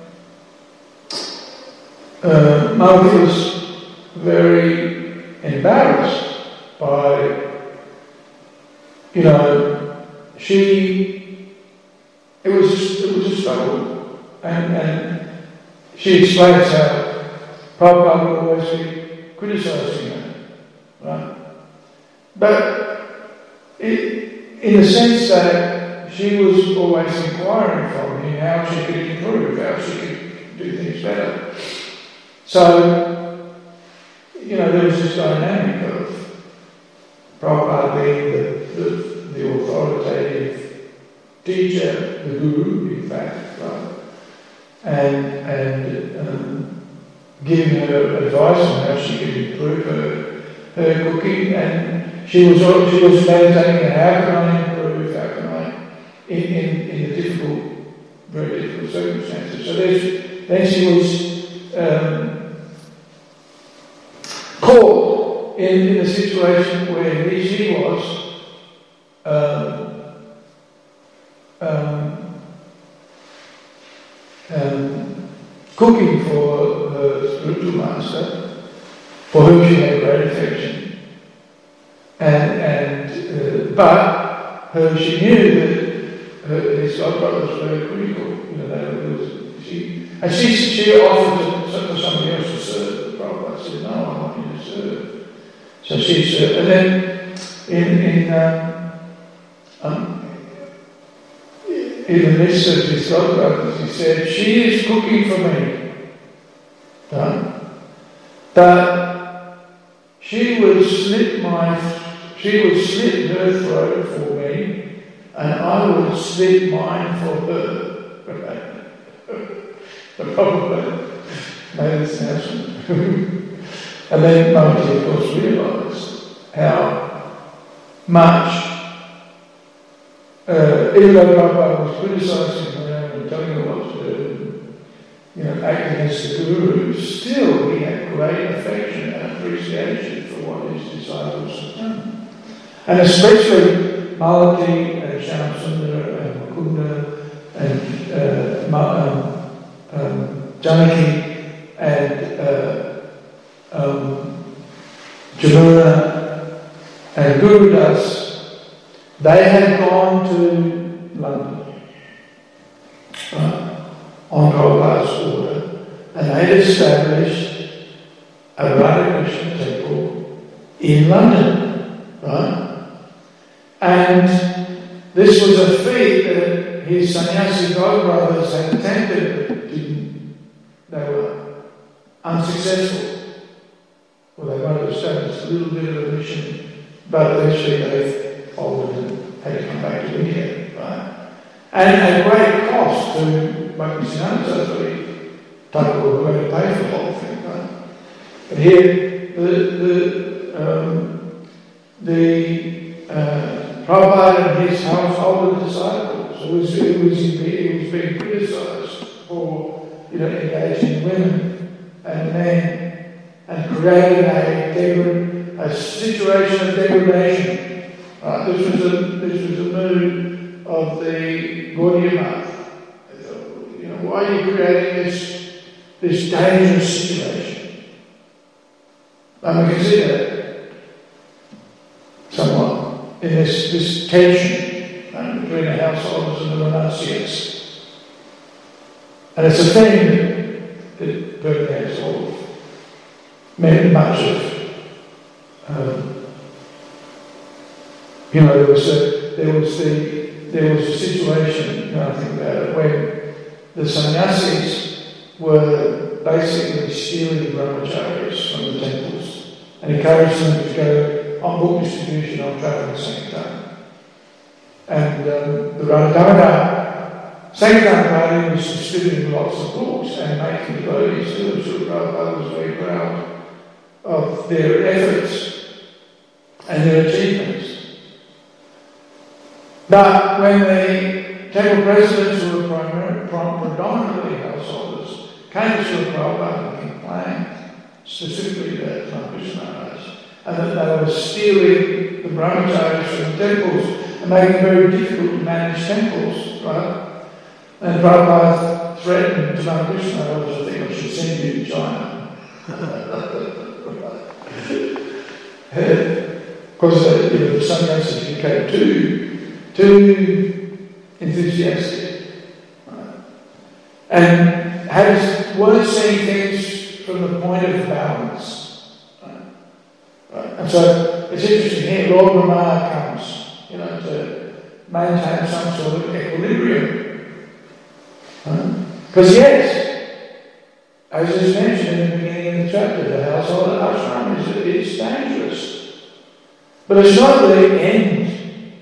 uh, Malati was very embarrassed by, you know, she, it was just, it was a struggle, and, and she explains how Prabhupada would always be criticising her, right? But it, in the sense that she was always inquiring from him how she could improve, how she could do things better. So, you know, there was this dynamic of Prabhupada being the, the, the authoritative teacher, the guru, in fact, right? And, and um, giving her advice on how she could improve her, her cooking, and she was she was meditating, how can I improve, how can I, in, in, in the difficult, very difficult circumstances. So there's, then she was um, caught in, in a situation where he, she was um, um, um, cooking for her spiritual master, for whom she had great affection, and and uh, but her, she knew that her, his god brothers were critical. You know, they were, she And she, she offered to, for somebody else to serve. Prabhupada said, no, I want you to serve. So she served. And then in, in um, um, in the midst of his godbrothers, he said, she is cooking for me. Right? But she would slit my, she would slit her throat for me, and I would slit mine for her. The Prabhupada made this announcement. And then Modi, of course, realised how much, uh, even though Prabhupada was criticising her and telling her what to do, you know, acting against the Guru, still he had great affection and appreciation for what his disciples had done. And especially Malati and Shyamsundar and Mukunda and uh, Ma- um, um, Janaki and uh, um, Jamuna and Guru Das, they had gone to London, right, on Prabhupada's order, and they had established a Radha Krishna temple in London, right? And this was a feat that his sannyasi godbrothers had attempted, but didn't. They were unsuccessful. Well, they might have established a little bit of a mission, but eventually they folded and had to come back to India, right? And at great cost to Bhaktisiddhanta Saraswati Thakur, who had to pay for the whole thing, right? But here, the the um, the uh, Prabhupada and his household disciples, it was it was it was being criticised for, you know, engaging women and men and creating a degra- a situation of degradation. Right? This was a this was a mood of the Gaudiya Math. You know, why are you creating this this dangerous situation? And we can see that somewhat in this this tension, right, between the householders and the renunciates. And it's a thing that, that permeates all of many, much of, um, you know, there was a, there was the, there was a situation, you know, I think about it, when the sannyasis were basically stealing brahmacharis from the temples and encouraged them to go on book distribution on travelling sankirtan. And um, the Radha Sankirtan Party was distributing lots of books and making devotees do it. So Prabhupada was very proud of their efforts and their achievements. But when the temple presidents, who were primar- predominantly householders, came to Srila Prabhupada and complained specifically about Ramakrishna Maharaj, and that they were stealing the brahmacharis from the temples and making it very difficult to manage temples, right? And Prabhupada threatened to Ramakrishna Maharaj, I think I should send you to China. Because uh, you know, the sannyasis became too, too enthusiastic, right? And has, weren't seeing things from the point of balance. Right? Right? And so it's interesting here, Lord Brahma comes, you know, to maintain some sort of equilibrium. Because right? Yes, as is mentioned in the beginning of the chapter, the household ashram is, is dangerous. But it's not the end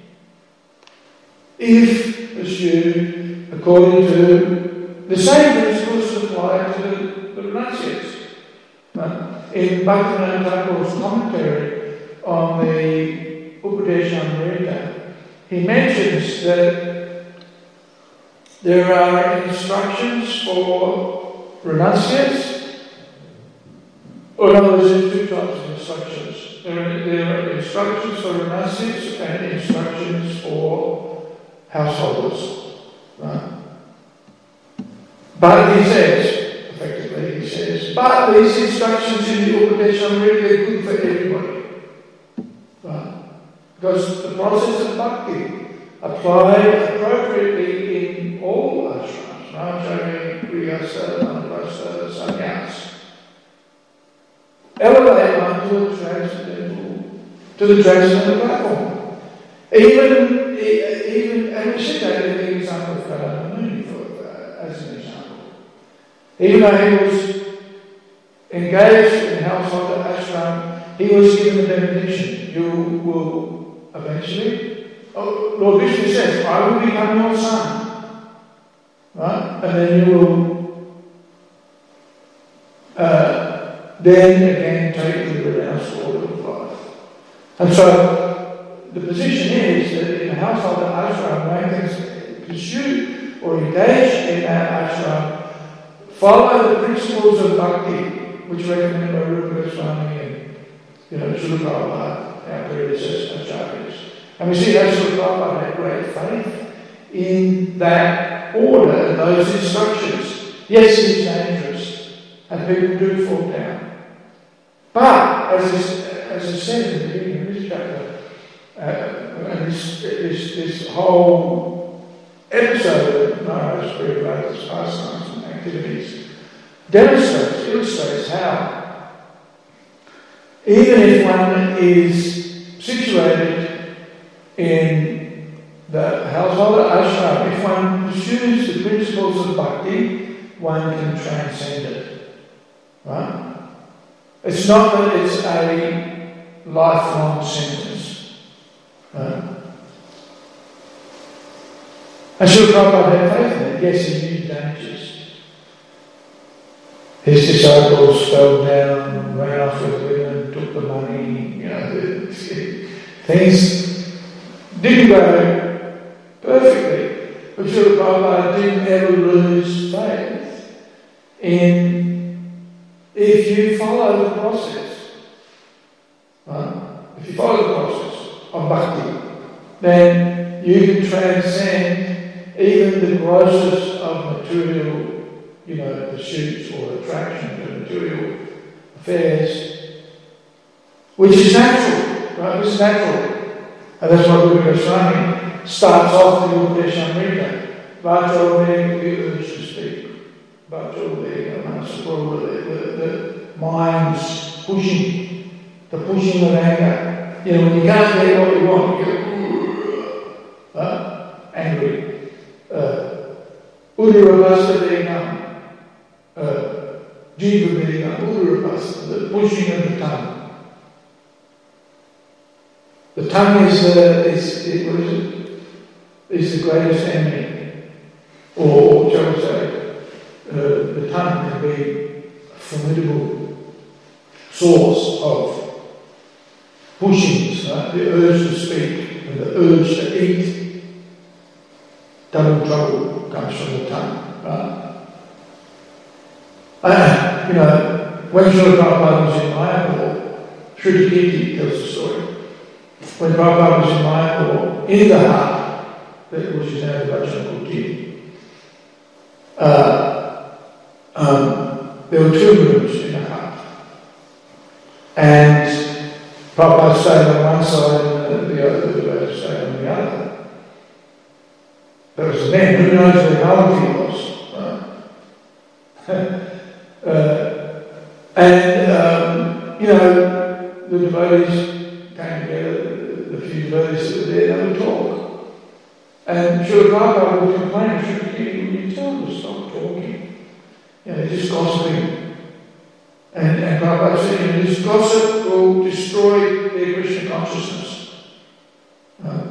if pursued according to the same principles that apply to the, the renunciates. Right? In Bhaktivinoda Thakur's commentary on the Upadeshamrita, he mentions that there are instructions for renunciates, or in other words, there's two types of instructions. There are, there are instructions for renunciates and instructions for householders. Right? But he says, effectively he says, but these instructions in the Upadeshamrita are good for everybody. Right? Because the process of bhakti applied appropriately in all ashrams, Brahmacharya, Viasta, Manavasta, Sannyas. Elevate one to the transcendental, to the transcendental platform. Even, even, and we see that in the example of Gadadhar Muni, for uh, as an example. Even though he was engaged in household ashram, he was given the benediction. You will eventually, oh, Lord Vishnu says, I will become your son. Right? And then you will uh, then again take the renounced order of life. And so the position is that in a household ashram, one can pursue or engage in that ashram, follow the principles of bhakti, which are recommended by Rupa Goswami and, you know, Srila Prabhupada, our predecessors, acharyas. And we see that Srila Prabhupada had great faith in that order and those instructions. Yes, it is dangerous, and people do fall down. But, as is, as is said in the beginning of this chapter, uh, and this, this, this whole episode of Maharaj's spiritual pastimes and activities demonstrates, illustrates how even if one is situated in the household ashram, if one pursues the principles of bhakti, one can transcend it. Right? It's not that it's a lifelong sentence. Right? And Srila Prabhupada had faith in it. Yes, he knew dangers. His disciples fell down, ran off with women, took the money, you know, things didn't go perfectly. But Srila Prabhupada didn't ever lose faith in, if you follow the process, right? If you follow the process of bhakti, then you can transcend even the grossest of material, you know, pursuits or attraction to material affairs, which is natural, right? It's natural. And that's why Rupa Goswami starts off the Upadeshamrita. Vajo Vega, we urge to speak. Vajo Vega, Manasapura, the, the mind's pushing, the pushing of anger. You know, when you can't get what you want, you get uh, angry. Uh, Udurabhasa Vega. Uh, Jiva Vega, Udurabhasa, the pushing of the tongue. The tongue is the, is, is, what is it? Is the greatest enemy. Or, shall we say, uh, the tongue can be a formidable source of pushings, right? The urge to speak and the urge to eat. Double trouble comes from the tongue, right? Uh, you know, when Srila Prabhupada was in Mayapur, Sri Kirti tells the story. When Prabhupada was in Mayapur, in the hut, that which is now the Vajra Kuti, uh, um, there were two rooms in the hut. And Prabhupada stayed on one side and the other, the Vajra stayed on the other. There was a man, who knows where Malaki was, right? Uh, and, um, you know, the devotees came together, the few devotees that were there, they would talk. And Srila Prabhupada would complain, Srila Kirti, would you tell them to stop talking? You know, they're just gossiping. And, and Prabhupada said, you know, this gossip will destroy their Krishna consciousness. Uh,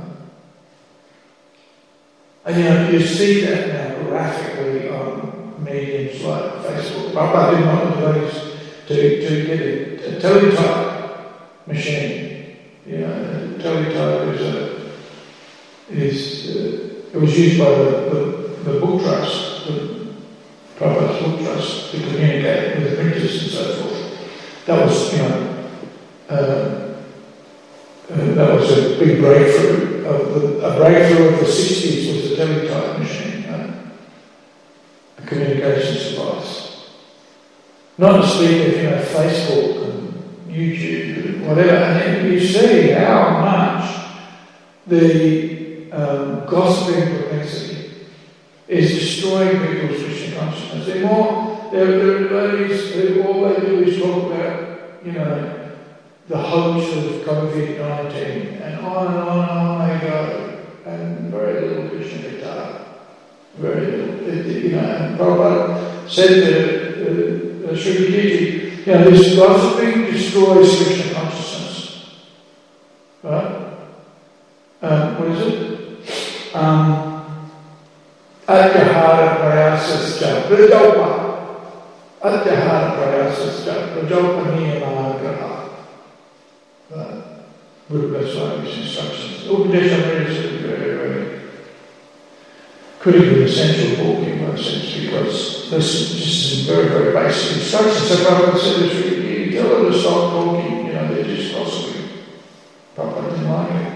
and, you know, you see that now graphically on mediums like Facebook. Prabhupada didn't want the devotees to, to get a, a teletype machine. You know, a teletype is a, is, uh, it was used by the, the, the book trust, the Prabhupada's book trust, to communicate with the printers and so forth. That was, you know, uh, uh, that was a big breakthrough. Of the, a breakthrough of the sixties was the teletype machine. A communications device. Not to speak of, you know, Facebook and YouTube and whatever. And you see how much the um, gossiping propensity is destroying people's Krishna consciousness. They're more, they're, they're devotees who all they do is talk about, you know, the hopes of COVID nineteen, and on and on and on they go, and very little Krishna guitar. Very little. It, it, you know, and Prabhupada said to uh, uh, Sri Kiji, you know, this philosophy destroys Krishna consciousness. Right? Um, what is it? Um, Atyahara prayasascha prajopa. Atyahara prayasascha prajopa niyamagraha. Right? Guru Goswami's instructions. Upadeshamrita is a very, very critical, essential book in one sense, because this is just some very, very basic instructions. So Prabhupada said, you tell her to stop talking, you know, they're just gossiping. Prabhupada didn't like it.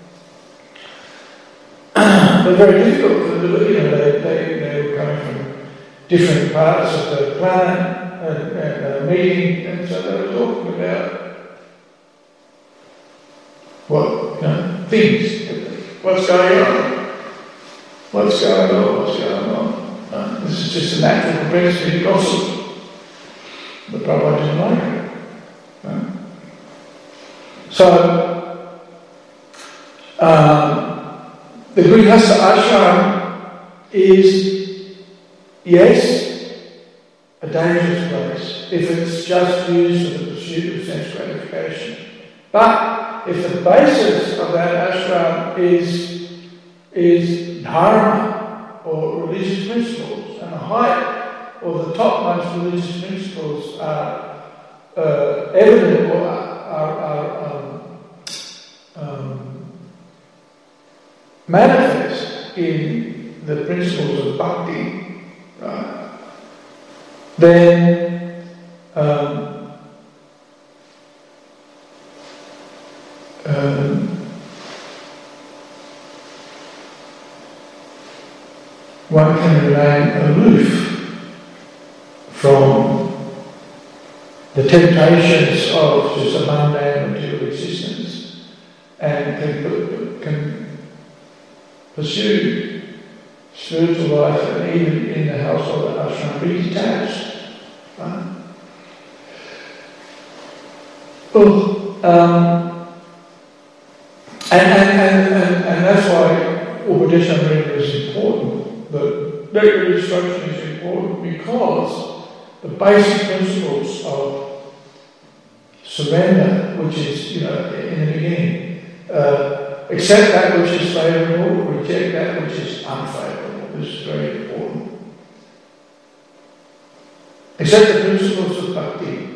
They're very difficult for them to do, you know, they, they, they were coming from different parts of the planet and, and a meeting, and so they were talking about what, you know, things, what's going on, what's going on, what's going on. Uh, this is just a natural propensity to gossip. But Prabhupada didn't like it. Uh, so, um, the Grihastha ashram is, yes, a dangerous place if it's just used for the pursuit of sense gratification. But if the basis of that ashram is, is dharma or religious principles, and the height or the topmost religious principles are uh, evident or are, are, are um, um, manifest in the principles of bhakti, right, then um, um, one can remain aloof from the temptations of just a mundane material existence and can, can pursue spiritual life and even in the household of ashram be detached. Right? Well, um, and, and, and, and, and that's why Upadeshamrita is important. The regular instruction is important because the basic principles of surrender, which is, you know, in the beginning, uh, accept that which is favourable, reject that which is unfavourable. This is very important. Accept the principles of bhakti.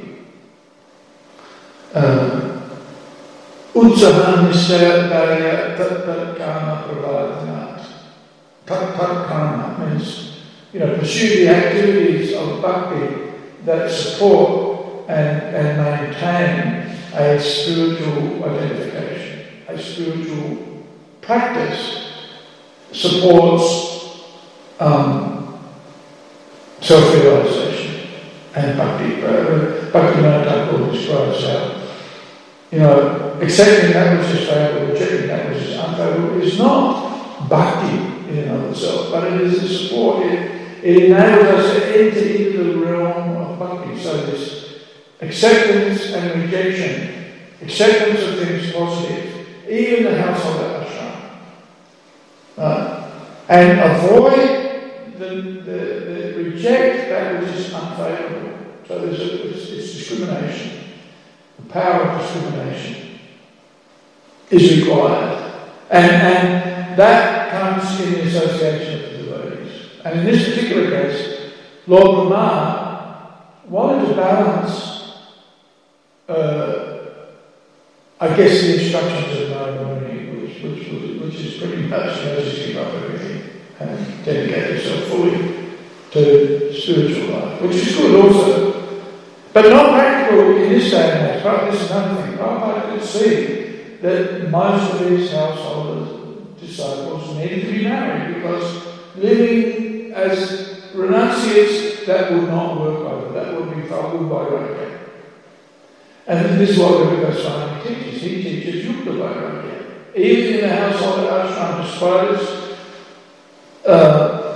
Utsaha nishaya daya tat tat karma pravadhanat. Tat tat karma means, you know, pursue the activities of bhakti that support and, and maintain a spiritual identification. A spiritual practice supports um, self-realization and bhakti. Bhaktivinoda Thakur describes how, you know, accepting that which is favourable, rejecting that which is unfavourable is not bhakti in and of itself, but it is a support. It, it enables us to enter into the realm of bhakti. So this acceptance and rejection, acceptance of things positive, even the household of ashram, uh, and avoid the, the, the reject that which is unfavourable. So there's a, it's, it's discrimination. The power of discrimination is required, and, and that comes in the association of the devotees. And in this particular case, Lord Brahma wanted to balance, uh, I guess, the instructions of Narada Muni, which, which, which is pretty much, you know, just give up everything and dedicate yourself fully to spiritual life, which is good also. But not practical in this day and age. But this is another thing. Prabhupada could see that most of his household disciples needed to be married because living as renunciates, that would not work over. That would be followed by Vairagya. And this is what Rupa Goswami teaches. He teaches Yukta Vairagya. Even in the household of ashram, despite its uh,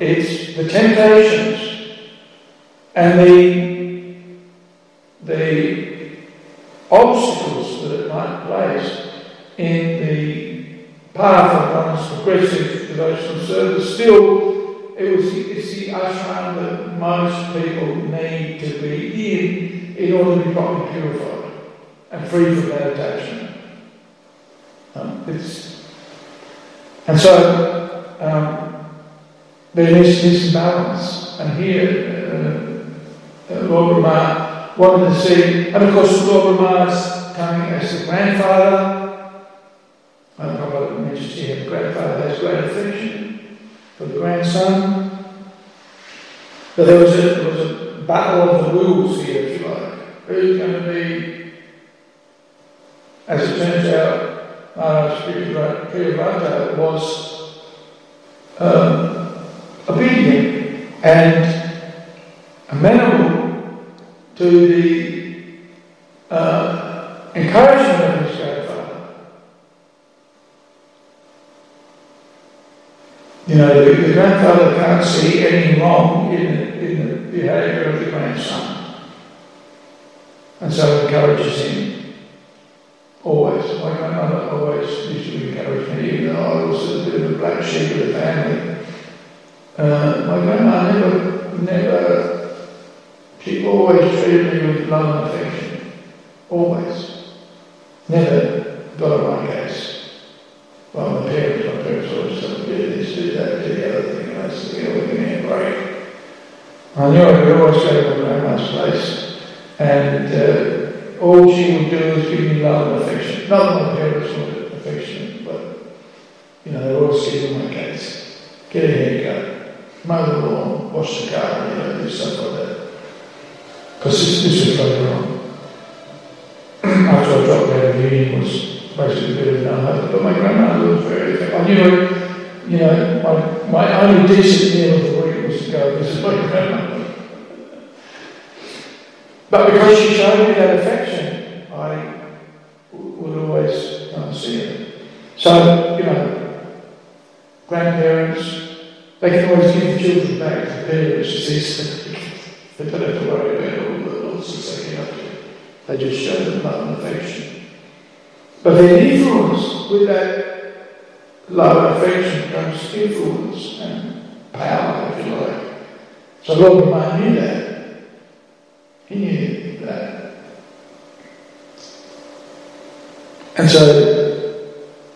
it's the temptations and the, the obstacles that it might place in the path of one's progressive devotional service. Still, it was, it's the ashram that most people need to be in in order to be properly purified and free from that attachment. Um, it's, and so um, there is this balance, and here uh, uh, Lord Brahma wanted to see, and of course Lord Brahma is coming as the grandfather. I don't know what it mentions here, the grandfather has great affection for the grandson. But there was a, there was a battle of the wills here, if you like. Who's going to be, as it turns out, Maharaj Priyavrata was um, obedient and amenable to the uh, encouragement of his grandfather. You know, the, the grandfather can't see anything wrong in the, in the behaviour of the grandson. And so encourages him. Always. My grandmother always used to encourage me, even though I was a bit of a black sheep of the family. Uh, my grandma never, never, she always treated me with love and affection. Always. Never got on my case. Well, my parents, my parents always said, do this, do that, do the other thing, and I said, yeah, we're going to break. I knew I could always go to my grandma's place. And uh, all she would do is give me love and affection. Not that my parents wanted affection, but, you know, they were always giving my case. Get a haircut, mow the lawn, wash the car, you know, do stuff like that. Because this, this was later on. After I dropped out of uni, was basically a bit of no hope. But my grandmother was very, I knew, you know, my, my only decent meal of the week was to go visit my grandmother. But because she showed me that affection, I would always um, see it. So, you know, grandparents, they can always give the children back to the parents. They don't have to worry about all the nonsense they get up to. They just show them love and affection. But then influence, with that love and affection comes influence and power, if you like. So Lord Brahma knew that. He knew that. And so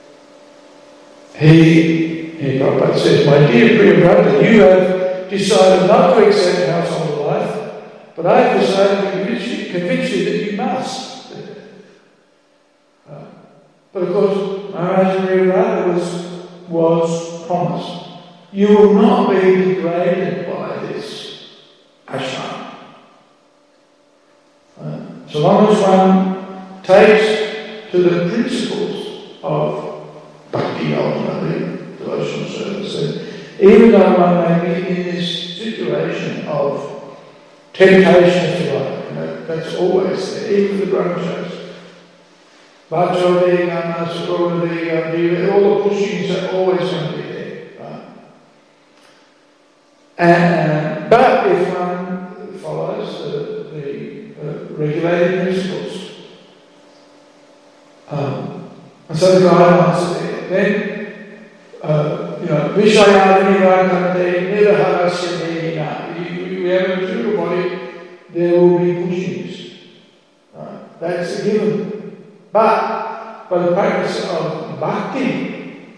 he, he Prabhupada says, my dear Priyavrata, you have decided not to accept household life, but I have decided to convince you, convince you that you must. Uh, but of course, Maharaj Priyavrata was, was promised, you will not be degraded by this ashram. So long as one takes to the principles of bhakti, ultimately, devotional service, and even though one may be in this situation of temptation, if you like, you know, that's always there, even the brahmacharis. Bhajodega, Nasrodega, all the pushings are always going to be there. Right? And, uh, but if one follows the Uh, regulated principles. Um, and so the guidelines are there. Then, uh, you know, Vishayadini Radhante, never harasya dehina. We have a material body, there will be pushings. Right? That's a given. But, by the practice of bhakti,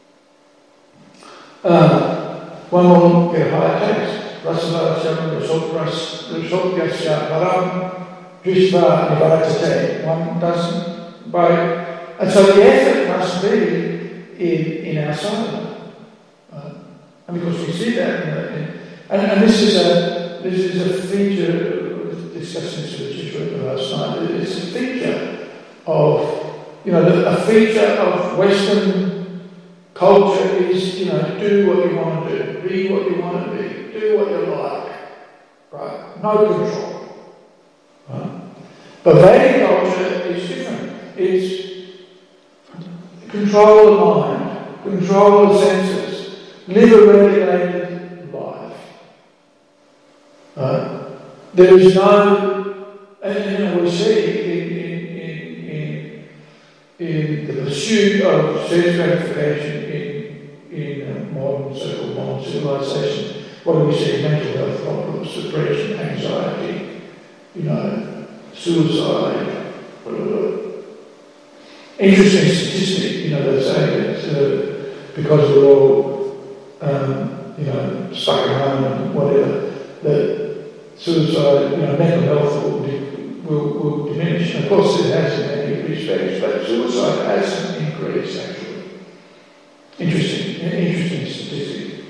uh, one will get a higher taste. Rasavasya Rasopyasya Param Drishva Nivartate. One doesn't by and so the effort must be in, in our sadhana. Uh, and because we see that in, the, in, and, and this is a this is a feature discussing this with Chitra last night, it's a feature of you know the, a feature of Western culture is you know do what you want to do, be what you want to be. Do what you like, right? No control. Right? But Vedic culture is different. It's control the mind, control the senses, live a regulated life. there is no, and you know, we see in, in, in, in, in the pursuit of sense gratification in, in uh, modern, so-called modern civilization, what do we see? Mental health problems, depression, anxiety, you know, suicide, whatever. Interesting statistic, you know, they say that uh, because we're all, um, you know, stuck at home and whatever, that suicide, you know, mental health will, be, will, will diminish. And of course it has in many respects, but suicide hasn't increased actually. Interesting, interesting statistic.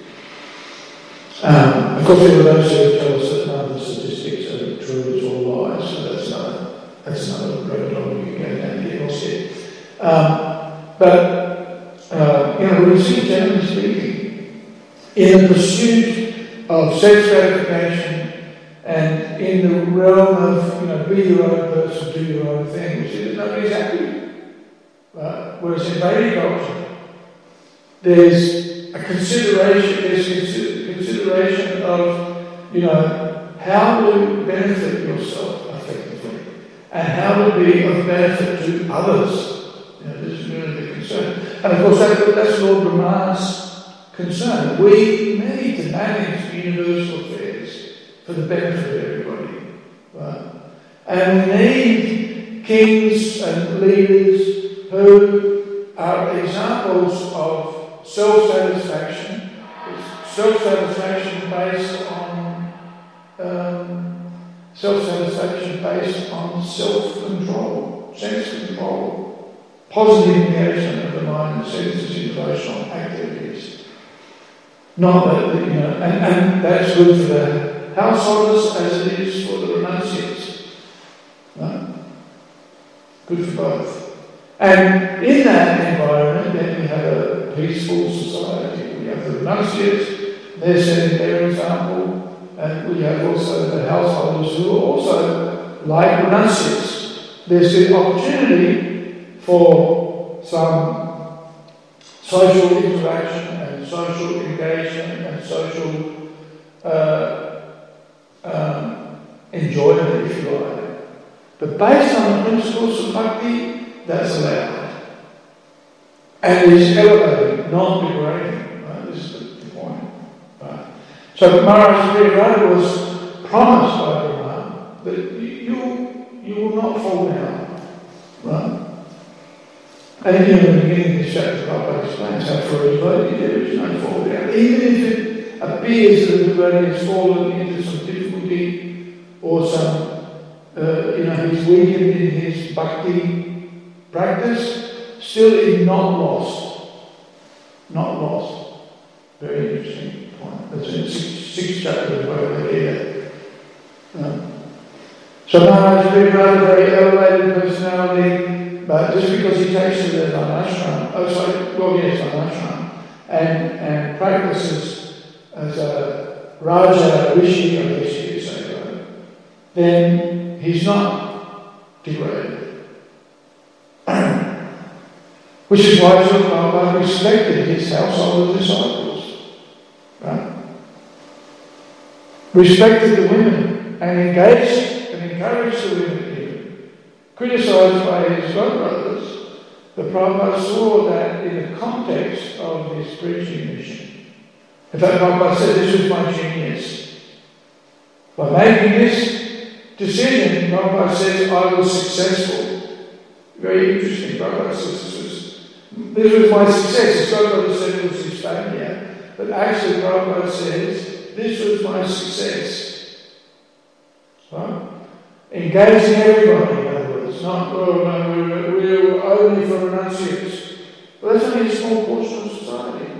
Um, of course, there are those who tell us that none of the statistics are true, it's all lies, so that's another, that's another road on you can go down and get lost here. Um, but, uh, you know, we see, generally speaking, in the pursuit of sex gratification and in the realm of, you know, be your own person, do your own thing, we see that nobody's happy. Right? Whereas in Vedic culture, there's a consideration, there's consider- consideration of, you know, how to benefit yourself effectively and how to be of benefit to others. You know, this is really the concern. And of course, that, that's Lord Brahma's concern. We need to manage universal affairs for the benefit of everybody. Right? And we need kings and leaders who are examples of self-satisfaction, self-satisfaction based on um, self-satisfaction based on self-control, sense control. Positive engagement of the mind, the senses, emotional activities. Not that, you know, and, and that's good for the householders as it is for the renunciates. No? Good for both. And in that environment, then we have a peaceful society. We have the renunciates, they're setting their example, and we have also the householders who are also like renunciates. There's the opportunity for some social interaction and social engagement and social uh, um, enjoyment, if you like. But based on the principles of bhakti, that's allowed. And it is elevating, not degrading. Right? This is the point. Right? So Maharaj Viraj was promised by Brahma that you, you will not fall down. Right? And you know, in the beginning of this chapter, Prabhupada explains how for a devotee there is no fall down. Even if it appears that the devotee has fallen into some difficulty or some, uh, you know, he's weakened in his bhakti practice, still he's not lost. Not lost. Very interesting point. That's in the sixth, sixth chapter of Bhagavad Gita. Um, so Maharaj Viraj, a very elevated personality. But just because he takes to the Varnashram, oh sorry, well yes, Varnashram, and, and practices as a Raja, Rishi, I guess you could say, right, then he's not degraded. Which is why Prabhupada respected his household disciples. Right? Respected the women and engaged and encouraged the women. Criticised by his godbrothers, the Prabhupada saw that in the context of his preaching mission. In fact, Prabhupada said this was my genius. By making this decision, Prabhupada says I was successful. Very interesting. Prabhupada says this was, this was my success. His godbrother said it was his failure, but actually Prabhupada says this was my success. Right? Engaging everybody, in other words, not, oh no, we're, we're only for renunciates. Well, that's only a small portion of society.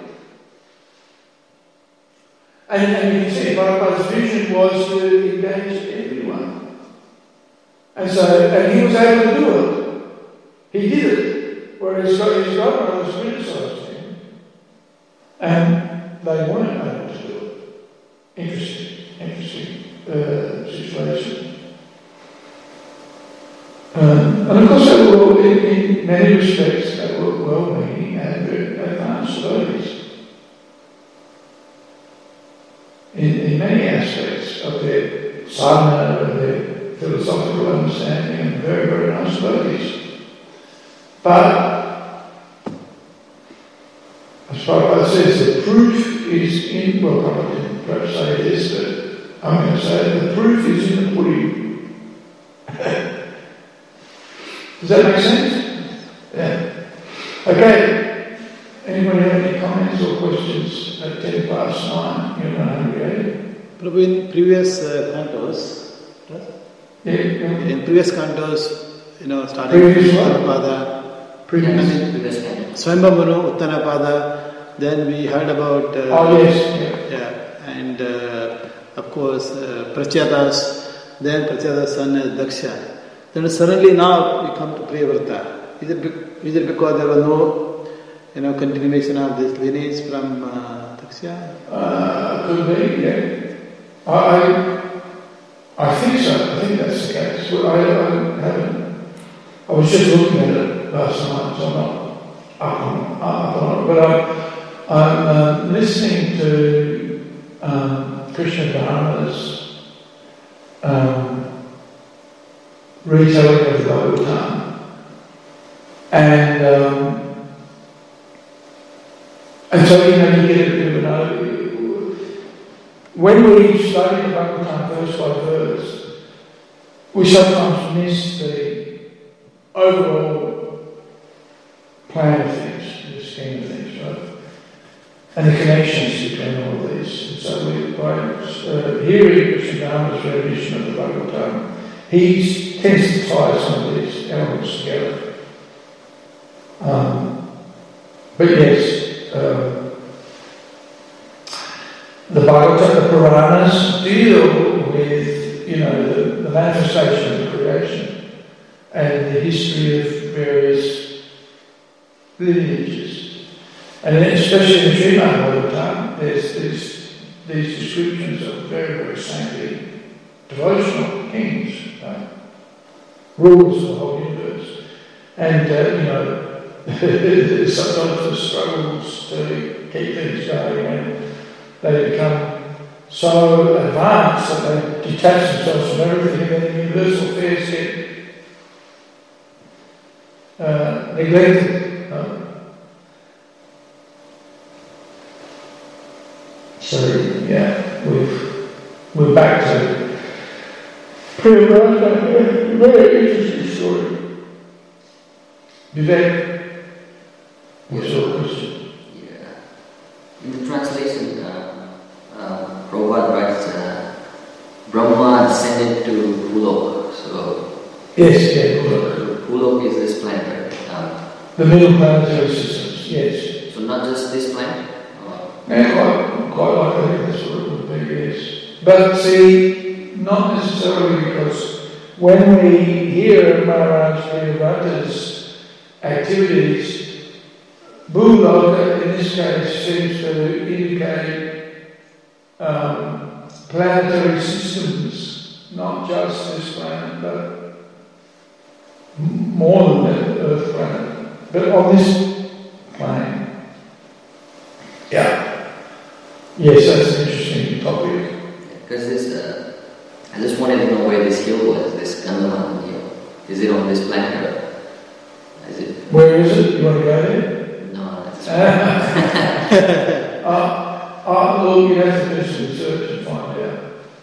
And, and you can see Prabhupada's vision was to engage everyone. And so, and he was able to do it. He did it, whereas his godbrothers criticised him. And they weren't able to do it. Interesting, interesting uh, situation. Um, and of course, they were all, in, in many respects, they were well-meaning and advanced devotees. In, in many aspects of their sadhana and their philosophical understanding, and very, very nice devotees. But, as Prabhupada says, the proof is in, well, Prabhupada didn't perhaps say this, but I'm going to say it, the proof is in the pudding. Does that make sense? Yeah. Okay. Anybody have any comments or questions at ten past nine? You're not hungry, are you? Prabhu, in previous uh, cantos, right? Yeah, yeah. In previous cantos, you know, starting Previous with what? Uttanapada, Previous. I mean, Swayambhava, Uttanapada, then we heard about uh, Oh, yes. Yeah. yeah, and uh, of course uh, Pratyata's, then Pratyata's son is Daksha. Then suddenly now we come to Priyavrata. Is it, is it because there was no, you know, continuation of this lineage from uh, Daksha? Uh, could be, yeah. I, I think so. I think that's the case. Well, I, I haven't. I was just looking at it last night, so I'm not up on, up on it. But I'm, I'm uh, listening to um, Krishna Dharma's um, retelling of the Bhagavatam, and um, and so you know you get a bit of an overview. When we study the Bhagavatam verse by verse, we sometimes miss the overall plan of things, the scheme of things, right? And the connections between all of these. And so we, by uh, hearing Krishna Dharma's rendition of the Bhagavatam, he tends to tie some of these elements together. Um, but yes, um, the Bhagavatam, the Puranas deal with, you know, the, the manifestation of creation and the history of various lineages. And then especially in the Srimad Bhagavatam, there's these, these descriptions of very, very saintly devotional kings, right? Rulers of the whole universe. And, uh, you know, sometimes the struggles to keep things going, and they become so advanced that they detach themselves from everything, and then the universal affairs get uh, neglected. Right? So, yeah, we've, we're back to Priyavrata, a very interesting story. Vivek, what's your question? Yeah. In the translation, uh, uh, Prabhupada writes, uh, Brahma descended to Bhulok. So, Yes, yeah, Bhulok. Bhulok is this planet, right? Um, The middle planetary systems, yes. so not just this planet? Or Yeah, quite, quite likely that's what it would be, yes. But see, not necessarily, because when we hear Maharaj Priyavrata's activities, Bhuloka in this case seems to indicate um, planetary systems, not just this planet, but m- more than the Earth planet, but on this plane. Yeah. Yes, that's an interesting topic. because this, uh, I just wanted to know where this hill was, this Gandhaman hill. Is it on this planet or is it? Where is it? You want to go there? No, it's uh, uh, look, you have to do some research and find out.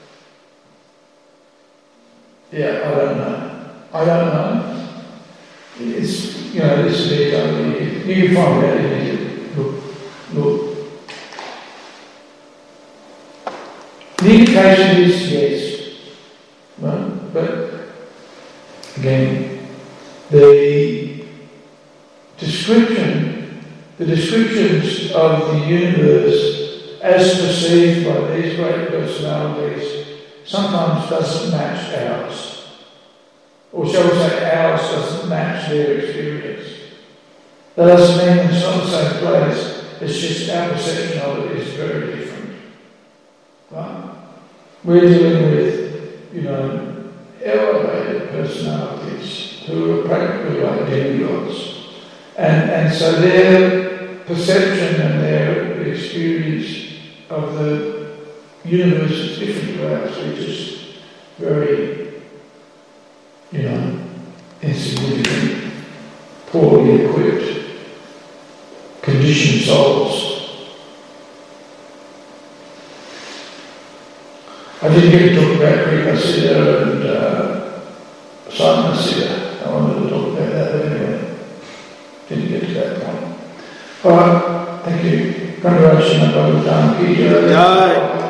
Yeah, I don't know. I don't know. It's, you know, this is detail. You, you can find out if you look. Look. The indication is yes. Right? But, again, the description, the descriptions of the universe as perceived by these great personalities sometimes doesn't match ours. Or shall we say ours doesn't match their experience. That doesn't mean it's not the same place, it's just our perception of it is very different. Right? We're dealing with, you know, elevated personalities who are practically like demigods. And, and so their perception and their experience of the universe is different to ours. We just very, you know, insignificant, poorly equipped, conditioned souls. I didn't get to talk about Kripa Siddha and uh, Sadhana Siddha. I wanted to talk about that, but anyway, didn't get to that point. Alright, thank you. Congratulations, Bhagavatam Ki Jai. Jai.